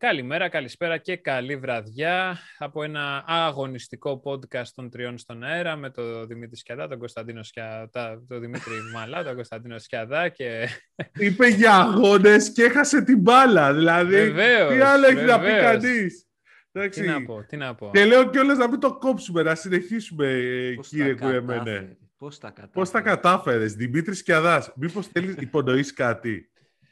Καλημέρα, καλησπέρα και καλή βραδιά από ένα αγωνιστικό podcast των Τριών στον αέρα με τον Δημήτρη Σκιαδά, τον Κωνσταντίνο Σκιαδά, τον Δημήτρη Μαλά, τον Κωνσταντίνο Σκιαδά και... Είπε για αγώνες και έχασε την μπάλα, δηλαδή. Βεβαίως, τι άλλο έχει να πει κανείς. Τι να πω. Και λέω κιόλας να μην το κόψουμε, να συνεχίσουμε, κύριε Κουεμένε. Πώς τα κατάφερες, Δημήτρη Σκιαδάς. Μήπως θέλεις υπονοείς κάτι.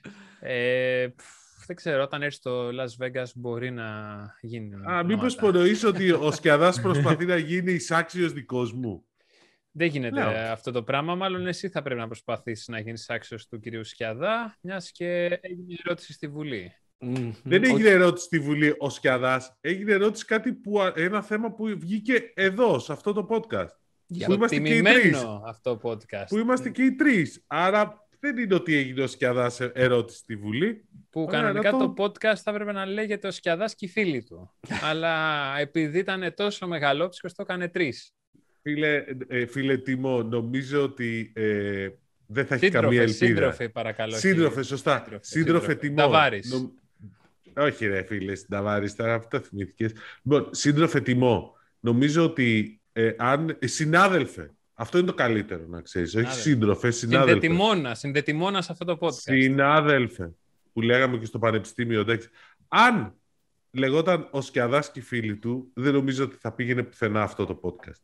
Δεν ξέρω, όταν έρθει στο Las Vegas μπορεί να γίνει. Μήπως υπονοείς ότι ο Σκιαδάς προσπαθεί να γίνει εισάξιος δικός μου. Δεν γίνεται αυτό το πράγμα. Μάλλον εσύ θα πρέπει να προσπαθήσεις να γίνεις άξιος του κυρίου Σκιαδά, μιας και έγινε ερώτηση στη Βουλή. Δεν έγινε ερώτηση στη Βουλή ο Σκιαδάς. Έγινε ερώτηση ένα θέμα που βγήκε εδώ, σε αυτό το podcast. Για το τιμημένο αυτό podcast. Που είμαστε και οι τρεις. Άρα δεν είναι ότι έγινε ο Σκιαδάς ερώτηση στη Βουλή. Που κανονικά το podcast θα έπρεπε να λέγεται ο Σκιαδάς και οι φίλοι του. Αλλά επειδή ήταν τόσο μεγαλόψυχος, το έκανε τρεις. Φίλε Τίμο, νομίζω ότι δεν θα έχει καμία ελπίδα. Σύντροφε, παρακαλώ. Σύντροφε, σωστά. Σύντροφε Τίμο. Ταβάρης. Όχι ρε φίλε, Ταβάρης, τώρα αυτό θυμήθηκες. Λοιπόν, σύντροφε Τίμο, νομίζω ότι συνάδελφε. Αυτό είναι το καλύτερο να ξέρεις. Όχι σύντροφε, συνάδελφε. Συνδετημόνα σε αυτό το podcast. Συνάδελφε. Που λέγαμε και στο πανεπιστήμιο. Εντάξει. Αν λεγόταν ο Σκιαδάς και οι φίλοι του, δεν νομίζω ότι θα πήγαινε πουθενά αυτό το podcast.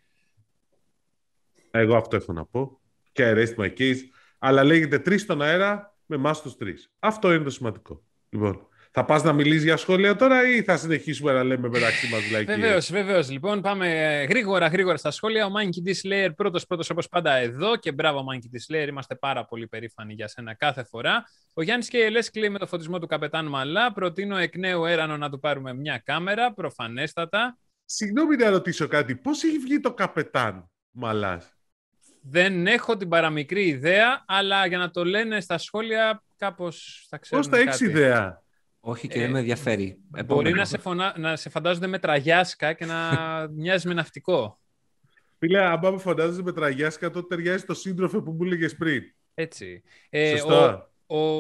Εγώ αυτό έχω να πω. Και rest my case. Αλλά λέγεται τρεις στον αέρα με εμάς τους τρεις. Αυτό είναι το σημαντικό. Λοιπόν, θα πας να μιλήσεις για σχόλια τώρα ή θα συνεχίσουμε να λέμε μεταξύ μας βλακίες? Βεβαίως. Λοιπόν, πάμε γρήγορα στα σχόλια. Ο Monkey D. Slayer πρώτος όπως πάντα εδώ και μπράβο Monkey D. Slayer. Είμαστε πάρα πολύ περήφανοι για σένα κάθε φορά. Ο Γιάννης και η Ελές κλαίει με το φωτισμό του καπετάν Μαλά. Προτείνω εκ νέου Έρανο να του πάρουμε μια κάμερα, προφανέστατα. Συγγνώμη να ρωτήσω κάτι. Πώς έχει βγει το καπετάν Μαλάς? Δεν έχω την παραμικρή ιδέα, αλλά για να το λένε στα σχόλια κάπως θα ξέρουν. Πώς θα έχεις ιδέα? Όχι και δεν με ενδιαφέρει. Μπορεί να σε φαντάζονται με τραγιάσκα και να μοιάζει με ναυτικό. Φίλε, αν με φαντάζεσαι με τραγιάσκα, τότε ταιριάζει το σύντροφο που μου έλεγες πριν. Έτσι. Σωστά.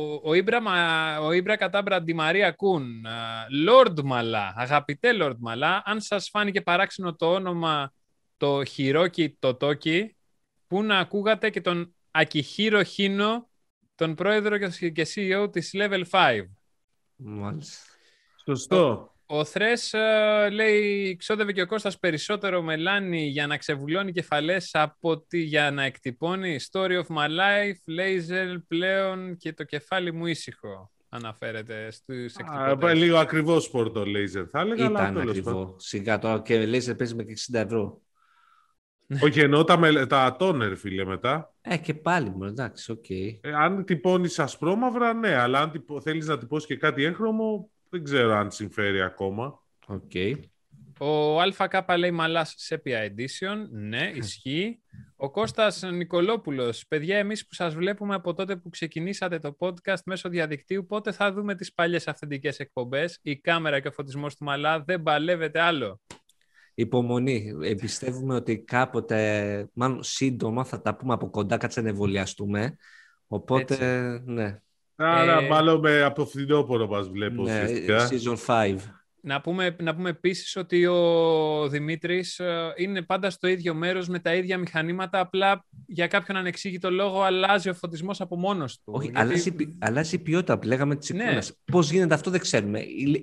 Ο Ήμπρα Κατάμπρα Ντι Μαρία Κούν, Lord Μαλά, αγαπητέ Lord Μαλά, αν σας φάνηκε παράξενο το όνομα το Χιρόκι Τοτόκι, που να ακούγατε και τον Ακιχίρο Χίνο, τον πρόεδρο και CEO της Level 5. Μάλιστα. Σωστό. Ο Θρες λέει ξόδευε και ο Κώστας περισσότερο μελάνι για να ξεβουλώνει κεφαλές από ότι για να εκτυπώνει. Story of my life, laser πλέον και το κεφάλι μου ήσυχο. Αναφέρεται στους εκτυπωτές. Λίγο ακριβό σπορ το laser θα έλεγα. Ήταν ακριβό. Σιγά τώρα και laser παίζει με 60 ευρώ. Όχι, εννοώ τα τόνερ, φίλε, μετά. Και πάλι μου, εντάξει, οκ. Αν τυπώνεις ασπρόμαυρα, ναι, αλλά αν θέλεις να τυπώσεις και κάτι έγχρωμο, δεν ξέρω αν συμφέρει ακόμα. Οκ. Ο ΑΚ λέει Μαλάς Sepia Edition. Ναι, ισχύει. Ο Κώστας Νικολόπουλος. Παιδιά, εμείς που σας βλέπουμε από τότε που ξεκινήσατε το podcast μέσω διαδικτύου, πότε θα δούμε τις παλιές αυθεντικές εκπομπές? Η κάμερα και ο φωτισμός του Μαλά δεν παλεύεται άλλο. Υπομονή. Πιστεύουμε ότι κάποτε, μάλλον σύντομα, θα τα πούμε από κοντά, κάτσε να εμβολιαστούμε. Οπότε, έτσι. Ναι. Άρα, μάλλον από φθινόπωρο μας βλέπω. Ναι, season 5. Να πούμε επίσης ότι ο Δημήτρης είναι πάντα στο ίδιο μέρος με τα ίδια μηχανήματα, απλά για κάποιον ανεξήγητο λόγο αλλάζει ο φωτισμός από μόνος του. Όχι, αλλάζει η ποιότητα, λέγαμε της εικόνας. Ναι. Πώς γίνεται αυτό δεν ξέρουμε.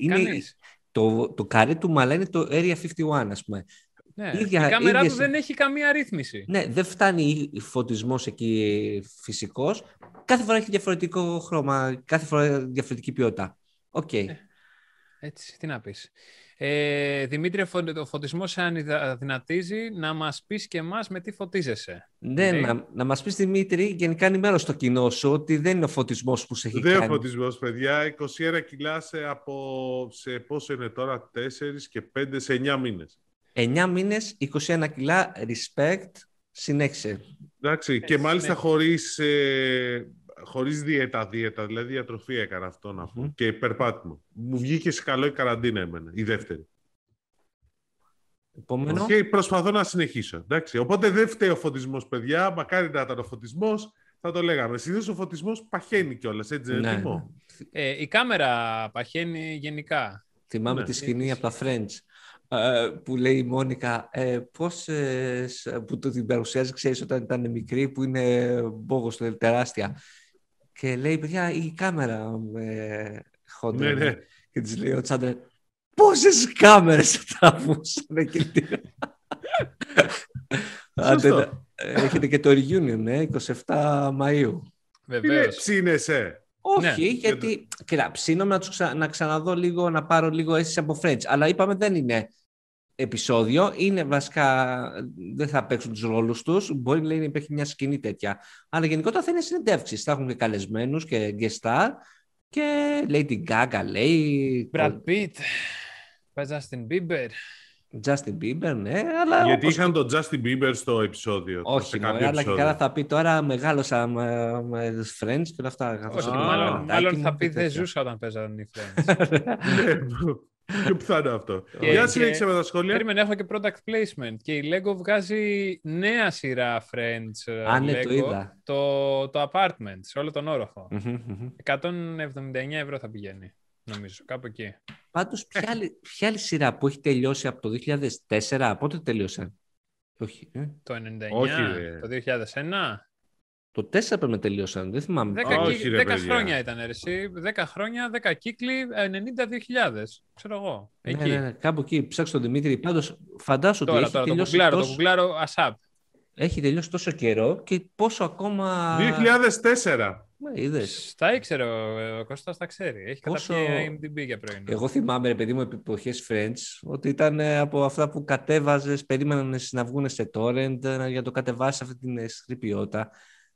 Το καρέ του Μαλά είναι το Area 51, ας πούμε. Ναι, η κάμερά του δεν έχει καμία ρύθμιση. Ναι, δεν φτάνει φωτισμός εκεί φυσικός. Κάθε φορά έχει διαφορετικό χρώμα, κάθε φορά διαφορετική ποιότητα. Οκ. Έτσι, τι να πεις. Δημήτρη, ο φωτισμός σε αδυνατίζει, να μας πεις και εμάς με τι φωτίζεσαι. Ναι, να μας πεις, Δημήτρη, γενικά ενημέρω στο κοινό σου ότι δεν είναι ο φωτισμός που σε έχει κάνει. Δεν είναι ο φωτισμός, παιδιά. 21 κιλά σε πόσο είναι τώρα, 4 και 5 σε 9 μήνες. 9 μήνες, 21 κιλά, respect, συνέχισε. Εντάξει, και μάλιστα χωρίς διέτα, δηλαδή διατροφή έκανα αυτό να πω. Και περπάτημα. Μου βγήκε σε καλό η καραντίνα εμένα, η δεύτερη. Επόμενο. Και προσπαθώ να συνεχίσω. Εντάξει. Οπότε δεν φταίει ο φωτισμός, παιδιά. Μακάρι να ήταν ο φωτισμός. θα το λέγαμε. Συνήθως ο φωτισμός παχαίνει κιόλας, έτσι δεν είναι, Τίμω? Η κάμερα παχαίνει γενικά. Θυμάμαι τη σκηνή από τα Friends που λέει η Μόνικα πώς που το την παρουσιάζει, ξέρεις, όταν ήταν μικρή, που είναι μπόγος τεράστια. Και λέει, παιδιά, η κάμερα χόντρα. Ναι. Και της λέει ο Τσάντλερ, πόσες κάμερες τραβούσαν εκείνη την Σωστό. Έχετε και το reunion, 27 Μαΐου. Βεβαίως. Ψήνεσαι. Όχι, γιατί κοίτα, ψήνομαι να ξαναδώ λίγο, να πάρω λίγο αίσθηση από Friends. Αλλά είπαμε δεν είναι επεισόδιο, είναι βασικά, δεν θα παίξουν τους ρόλους τους. Μπορεί να υπάρχει μια σκηνή τέτοια. Αλλά γενικότερα θα είναι συνεντεύξεις. Θα έχουν και καλεσμένους και guest star. Και Lady Gaga λέει. Brad Pitt, Justin Bieber. Justin Bieber, ναι, αλλά. Γιατί είχαν τον Justin Bieber στο επεισόδιο. Όχι, αλλά και καλά θα πει τώρα μεγάλωσα με Friends και όλα αυτά. Όχι, μάλλον θα πει δεν ζούσα όταν παίζανε οι Friends. Και πού θα είναι αυτό. Για συνέχισε με τα σχόλια. Περίμενε, έχω και product placement. Και η Lego βγάζει νέα σειρά Friends. Ναι, το είδα. Το apartment, σε όλο τον όροφο. 179 ευρώ θα πηγαίνει, νομίζω, κάπου εκεί. Πάντως, ποια άλλη σειρά που έχει τελειώσει από το 2004, πότε τελείωσε? Όχι. Το 99, Όχι, το 2001. Το 4 πρέπει να τελειώσαν, δεν θυμάμαι. 10 χρόνια ήταν εσύ. 10 χρόνια, 10 κύκλοι, 92.000. Ξέρω εγώ. Εκεί. Ναι, κάπου εκεί. Ψάξω τον Δημήτρη. Πάντως, φαντάσου ότι έχει τελειώσει. Το κουκλάρω ASAP. Έχει τελειώσει τόσο καιρό και πόσο ακόμα. 2004. Είδες. Τα ήξερε ο Κώστας, τα ξέρει. Έχει καταπιεί IMDb για πρωινό. Εγώ θυμάμαι, ρε παιδί μου, εποχές Friends, ότι ήταν από αυτά που κατέβαζες, περίμεναν να βγουν σε torrent για το κατεβάσεις αυτή την σκληρή ποιότητα.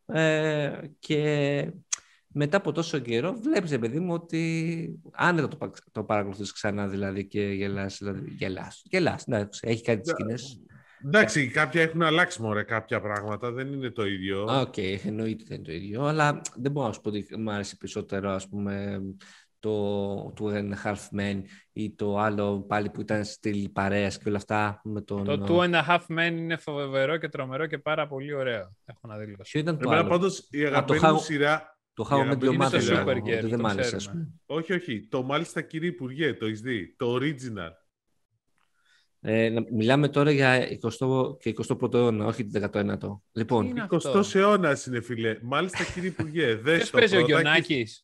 Και μετά από τόσο καιρό βλέπεις, ρε παιδί μου, ότι άνετα το παρακολουθείς ξανά δηλαδή και γελάς. Ναι, έχει κάτι τις σκηνές. Εντάξει, κάποια έχουν αλλάξει μωρέ κάποια πράγματα, δεν είναι το ίδιο. Οκ, εννοείται δεν είναι το ίδιο, αλλά δεν μπορώ να σου πω ότι μου άρεσε περισσότερο, ας πούμε, το Two and a Half Men ή το άλλο πάλι που ήταν στη παρέας και όλα αυτά με τον... Το Two and a Half Men είναι φοβερό και τρομερό και πάρα πολύ ωραίο. Έχω να δηλώσω. Ποιο ήταν το άλλο? Πάντως η αγαπημένη μου σειρά... Το How I Met Your Mother, δεν μ' άρεσε, ας πούμε. Όχι. Το μάλιστα κύριε Υπουργέ, το έχεις δει. Το original. Μιλάμε τώρα για 20ο και 21ο αιώνα, όχι το 19ο. Λοιπόν, 20ος αιώνας είναι, φίλε. Μάλιστα, κύριε Υπουργέ. Ποιος παίζει ο Γιοννάκης?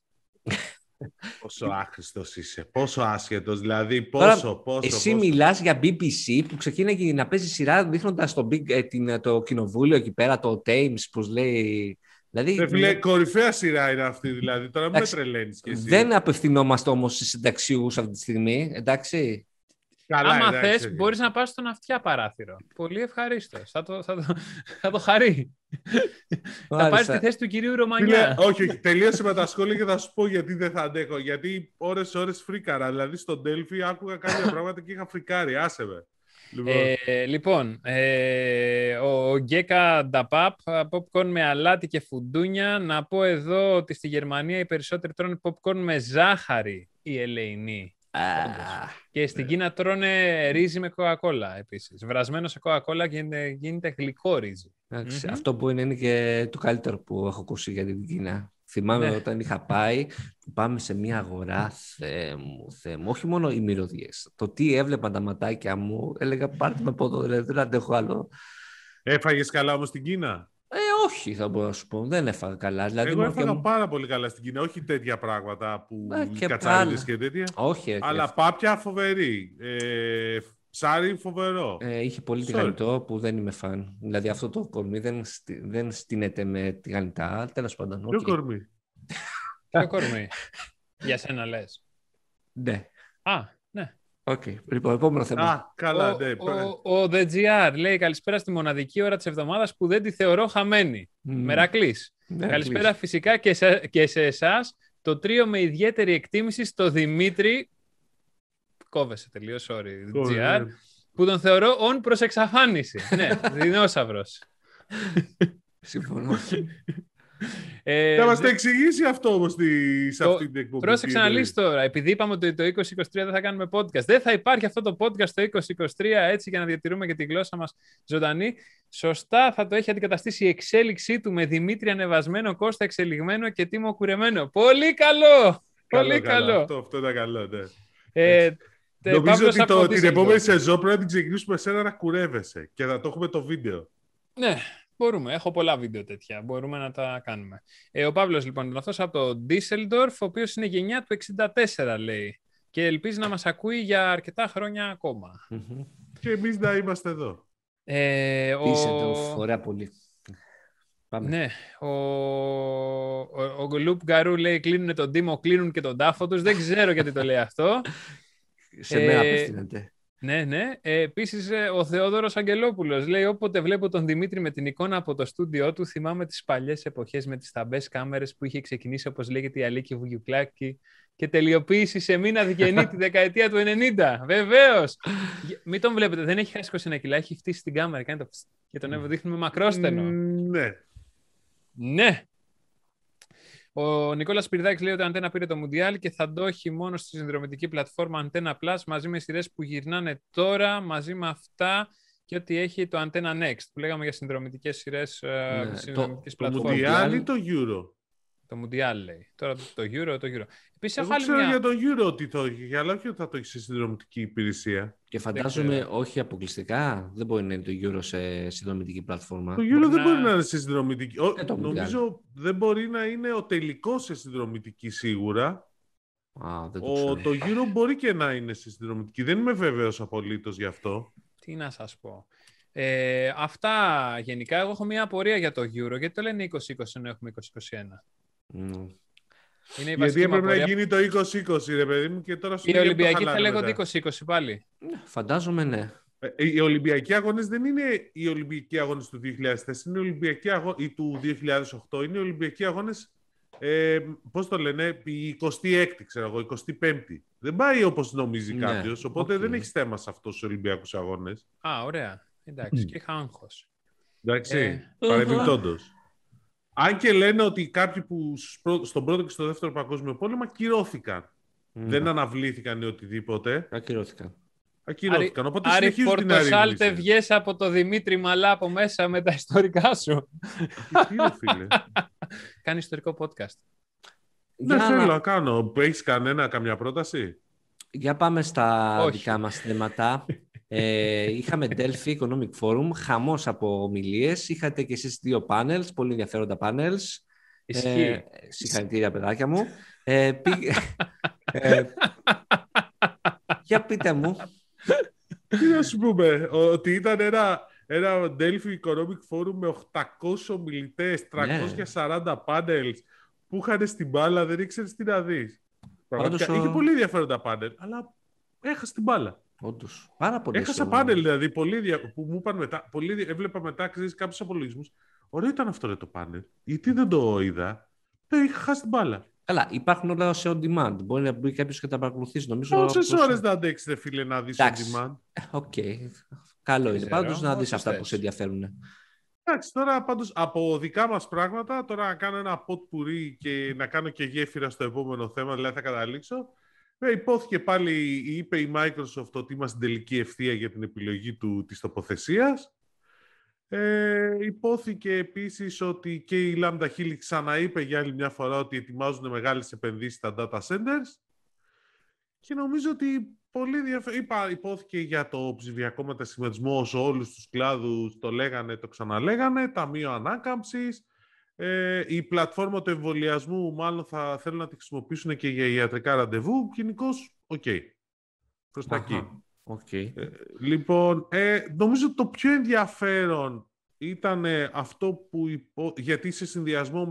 Πόσο άχρηστος είσαι, πόσο άσχετος, δηλαδή πόσο. Εσύ μιλάς για BBC που ξεκίνησε να παίζει σειρά δείχνοντας το κοινοβούλιο εκεί πέρα, το Thames, πώς λέει. Δηλαδή, φίλε, κορυφαία σειρά είναι αυτή, δηλαδή. Τώρα μην με τρελαίνεις κι εσύ. Δεν απευθυνόμαστε όμως σε συνταξιούχους αυτή τη στιγμή, εντάξει. Καλά, άμα θες, μπορείς να πας στον αυτιά παράθυρο. Πολύ ευχαρίστως. Θα το χαρεί. Θα πάρεις τη θέση του κυρίου Ρωμανιά. Όχι, τελείωσε με τα σχόλια και θα σου πω γιατί δεν θα αντέχω. Γιατί ώρες φρίκαρα. Δηλαδή στον Delphi άκουγα κάποια πράγματα και είχα φρικάρει. Άσε με. Λοιπόν, ο Γκέκα Νταπάπ, popcorn με αλάτι και φουντούνια. Να πω εδώ ότι στη Γερμανία οι περισσότεροι τρώνε popcorn με ζάχαρη, η ελεηνή. Και στην Κίνα τρώνε ρύζι με κοκακόλα επίσης. Βρασμένο σε κοκακόλα γίνεται γλυκό ρύζι. Αυτό μπορεί να είναι και το καλύτερο που έχω ακούσει για την Κίνα. Θυμάμαι όταν είχα πάει, πάμε σε μια αγορά, Θεέ μου, όχι μόνο οι μυρωδιές. Το τι έβλεπαν τα ματάκια μου, έλεγα πάρτε με πόδο, δεν αντέχω άλλο. Έφαγες καλά όμως στην Κίνα? Όχι, θα μπορώ να σου πω. Δεν έφαγα καλά. Δηλαδή, εγώ έφαγα πάρα πολύ καλά στην Κίνα. Όχι τέτοια πράγματα που κατσάριδες και τέτοια. Όχι, αλλά πάπια φοβερή. Ψάρι φοβερό. Είχε πολύ τηγανιτό που δεν είμαι φαν. Δηλαδή αυτό το κορμί δεν στείνεται με τηγανιτά. Τέλος πάντων. Ποιο κορμί? Ποιο κορμί? Για σένα λες? Ναι. Ναι. Λοιπόν, επόμενο θέμα. Καλά, ναι. Ο The GR λέει καλησπέρα στη μοναδική ώρα της εβδομάδας που δεν τη θεωρώ χαμένη. Μερακλής. Καλησπέρα φυσικά και σε εσάς, το τρίο με ιδιαίτερη εκτίμηση στο Δημήτρη. Κόβεσαι τελείως, sorry, GR, που τον θεωρώ on προς εξαφάνιση. Ναι, δεινόσαυρος. Συμφωνώ. Θα μας το εξηγήσει αυτό όμως σε αυτή την εκπομπή. Πρόσεξε να λύσει τώρα. Επειδή είπαμε ότι το 2023 δεν θα κάνουμε podcast, δεν θα υπάρχει αυτό το podcast το 2023 έτσι για να διατηρούμε και τη γλώσσα μας ζωντανή. Σωστά θα το έχει αντικαταστήσει η εξέλιξή του με Δημήτρη ανεβασμένο, Κώστα εξελιγμένο και Τίμο κουρεμένο. Πολύ καλό! Πολύ καλό. Αυτό ήταν καλό, ναι. Νομίζω ότι την επόμενη σεζόν πρέπει να την ξεκινήσουμε σε να κουρεύεσαι και θα το έχουμε το βίντεο. Ναι, μπορούμε. Έχω πολλά βίντεο τέτοια. Μπορούμε να τα κάνουμε. Ο Παύλος, λοιπόν, είναι αυτός από το Düsseldorf, ο οποίος είναι γενιά του 64, λέει. Και ελπίζει να μας ακούει για αρκετά χρόνια ακόμα. Και εμείς να είμαστε εδώ. Düsseldorf, ωραία πολύ. Πάμε. Ναι, ο Λουπ Γκαρού λέει κλείνουν τον Τίμο, κλείνουν και τον τάφο τους. Δεν ξέρω γιατί το λέει αυτό. Σε μένα απευθύνεται. Ναι. Επίσης, ο Θεόδωρος Αγγελόπουλος λέει: όποτε βλέπω τον Δημήτρη με την εικόνα από το στούντιό του, θυμάμαι τις παλιές εποχές με τις ταμπές κάμερες που είχε ξεκινήσει, όπως λέγεται, η Αλίκη Βουγιουκλάκη και τελειοποίηση σε μήνα Διγενή τη δεκαετία του 90. Βεβαίως! Μην τον βλέπετε, δεν έχει χάσει 21 κιλά, έχει φτύσει την κάμερα και τον δείχνουμε μακρόστενο. Ναι. Ο Νικόλας Πυρδάκης λέει ότι ο Αντένα πήρε το Μουντιάλ και θα το έχει μόνο στη συνδρομητική πλατφόρμα Antenna Plus μαζί με σειρές που γυρνάνε τώρα, μαζί με αυτά και ότι έχει το Antenna Next που λέγαμε για συνδρομητικές σειρές συνδρομητικής πλατφόρμας. Το Μουντιάλ ή το Euro? Το Μουντιάλ λέει. Τώρα το Euro. Επίσης, εγώ ξέρω για το Euro ότι το έχει, αλλά όχι ότι θα το έχει σε συνδρομητική υπηρεσία. Και φαντάζομαι όχι αποκλειστικά. Δεν μπορεί να είναι το Euro σε συνδρομητική πλατφόρμα. Το Euro δεν μπορεί να είναι σε συνδρομητική. Νομίζω δεν μπορεί να είναι ο τελικός σε συνδρομητική σίγουρα. Δεν το Euro μπορεί και να είναι σε συνδρομητική. Δεν είμαι βέβαιος απολύτως γι' αυτό. Τι να σας πω. Αυτά γενικά. Εγώ έχω μια απορία για το Euro. Γιατί το λένε 2020 ενώ έχουμε 2021. Γιατί έπρεπε να γίνει το 2020, ρε παιδί μου, και τώρα σου οι Ολυμπιακοί θα λέγονται 2020 πάλι. Φαντάζομαι, ναι. Οι Ολυμπιακοί αγώνες δεν είναι οι Ολυμπιακοί αγώνες του 2004, είναι οι Ολυμπιακοί αγώνες του 2008, είναι οι Ολυμπιακοί αγώνες, πώς το λένε, η 26η, ξέρω εγώ, η 25η. Δεν πάει όπως νομίζει κάποιος, οπότε δεν έχει θέμα σε αυτούς τους Ολυμπιακούς αγώνες. Ωραία. Εντάξει, και είχα άγχος. Εντάξει, παρεμπιπτόντως. Αν και λένε ότι κάποιοι που στον πρώτο και στο δεύτερο παγκόσμιο πόλεμο ακυρώθηκαν. Δεν αναβλήθηκαν ή οτιδήποτε. Ακυρώθηκαν. Οπότε συνεχίζουν την αρρύθμιση. Πορτοσάλτε, βγες από το Δημήτρη Μαλά από μέσα με τα ιστορικά σου. Τι είναι, φίλε. Κάνει ιστορικό podcast. Δεν θέλω να κάνω. Έχεις καμιά πρόταση? Για πάμε στα δικά μας θέματα. Είχαμε Delphi Economic Forum, χαμός από ομιλίες. Είχατε και εσείς 2 panels, πολύ ενδιαφέροντα panels. Συγχαρητήρια, παιδάκια μου. Για πείτε μου. Τι να σου πούμε, ότι ήταν ένα Delphi Economic Forum με 800 ομιλητές, 340 panels που είχαν στην μπάλα, δεν ήξερες τι να δεις. Είχε πολύ ενδιαφέροντα panel, αλλά έχασε την μπάλα. Όντως, πάρα πολύ. Έχασα πάνελ, δηλαδή, που μου είπαν μετά, έβλεπα μετά, ξέρεις, κάποιους απολογισμούς. Ωραίο ήταν αυτό, ρε, το πάνελ. Γιατί δεν το είδα? Είχα χάσει την μπάλα. Καλά, υπάρχουν όλα σε on demand. Μπορεί να μπει κάποιος και τα παρακολουθήσει. Πόσες ώρες να αντέξετε, φίλε, να δεις on demand? Οκ. Καλό είναι. Πάντως να δεις αυτά που σε ενδιαφέρουν. Εντάξει, τώρα πάντως από δικά μας πράγματα, τώρα να κάνω ένα pot pourri και να κάνω και γέφυρα στο επόμενο θέμα, δηλαδή θα καταλήξω. Υπόθηκε πάλι, είπε η Microsoft ότι είμαστε στην τελική ευθεία για την επιλογή της τοποθεσίας. Υπόθηκε επίσης ότι και η Lambda Helix ξαναείπε για άλλη μια φορά ότι ετοιμάζουν μεγάλες επενδύσεις στα data centers. Και νομίζω ότι πολύ υπόθηκε για το ψηφιακό μετασχηματισμό όσο όλους τους κλάδους το λέγανε, το ξαναλέγανε, ταμείο ανάκαμψης. Η πλατφόρμα του εμβολιασμού μάλλον θα θέλουν να τη χρησιμοποιήσουν και για ιατρικά ραντεβού. Γενικώς, προς τα εκεί. Λοιπόν, νομίζω το πιο ενδιαφέρον ήταν αυτό που γιατί σε συνδυασμό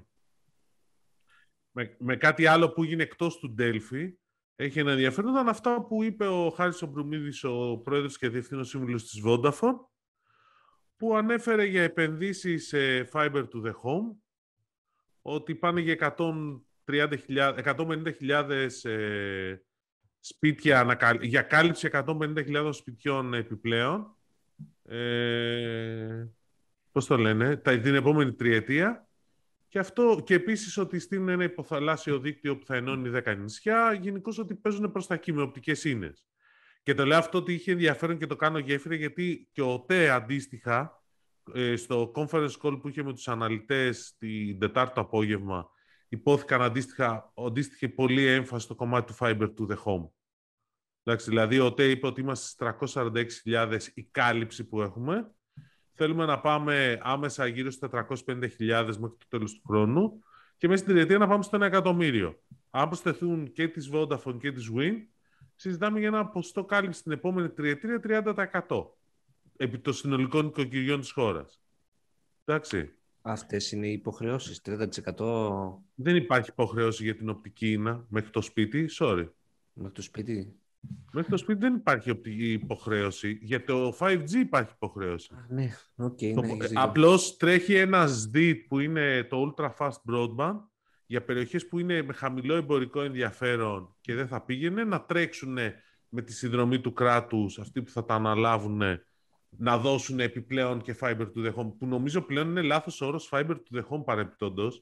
με κάτι άλλο που έγινε εκτός του Delphi, έχει ένα ενδιαφέρον, ήταν αυτά που είπε ο Χάρης Ομπρουμίδης, ο πρόεδρος και διευθύνων σύμβουλος της Vodafone, που ανέφερε για επενδύσεις σε Fiber to the Home, ότι πάνε για 150.000 σπίτια, για κάλυψη 150.000 σπιτιών επιπλέον. Πώς το λένε, την επόμενη τριετία. Και επίσης ότι στείλουν ένα υποθαλάσσιο δίκτυο που θα ενώνει 10 νησιά, γενικώς ότι παίζουν προς τα εκεί με οπτικές ίνες. Και το λέω αυτό ότι είχε ενδιαφέρον και το κάνω γέφυρα, γιατί και ο ΤΕ αντίστοιχα, στο conference call που είχε με τους αναλυτές την Τετάρτη το απόγευμα, υπόθηκαν αντίστοιχε πολύ έμφαση στο κομμάτι του Fiber to the Home. Εντάξει, δηλαδή ο ΤΕ είπε ότι είμαστε στις 346.000 η κάλυψη που έχουμε. Θέλουμε να πάμε άμεσα γύρω στις 450.000 μέχρι το τέλος του χρόνου και μέσα στην τριετία να πάμε στο 1 εκατομμύριο. Αν προσθεθούν και της Vodafone και της Win, συζητάμε για ένα ποσοστό κάλυψη στην επόμενη τριετία 30% επί των συνολικών νοικοκυριών της χώρας. Εντάξει. Αυτές είναι οι υποχρεώσεις, 30%. Δεν υπάρχει υποχρέωση για την οπτική ίνα μέχρι το σπίτι, sorry. Μέχρι το σπίτι. Μέχρι το σπίτι δεν υπάρχει οπτική υποχρέωση. Για το 5G υπάρχει υποχρέωση. Ναι, okay, Απλώς τρέχει ένα SDIT που είναι το Ultra Fast Broadband για περιοχές που είναι με χαμηλό εμπορικό ενδιαφέρον και δεν θα πήγαινε να τρέξουν με τη συνδρομή του κράτους, αυτοί που θα τα αναλάβουν, να δώσουν επιπλέον και Fiber to the Home, που νομίζω πλέον είναι λάθος ο όρος Fiber to the Home παρεπιπτόντως.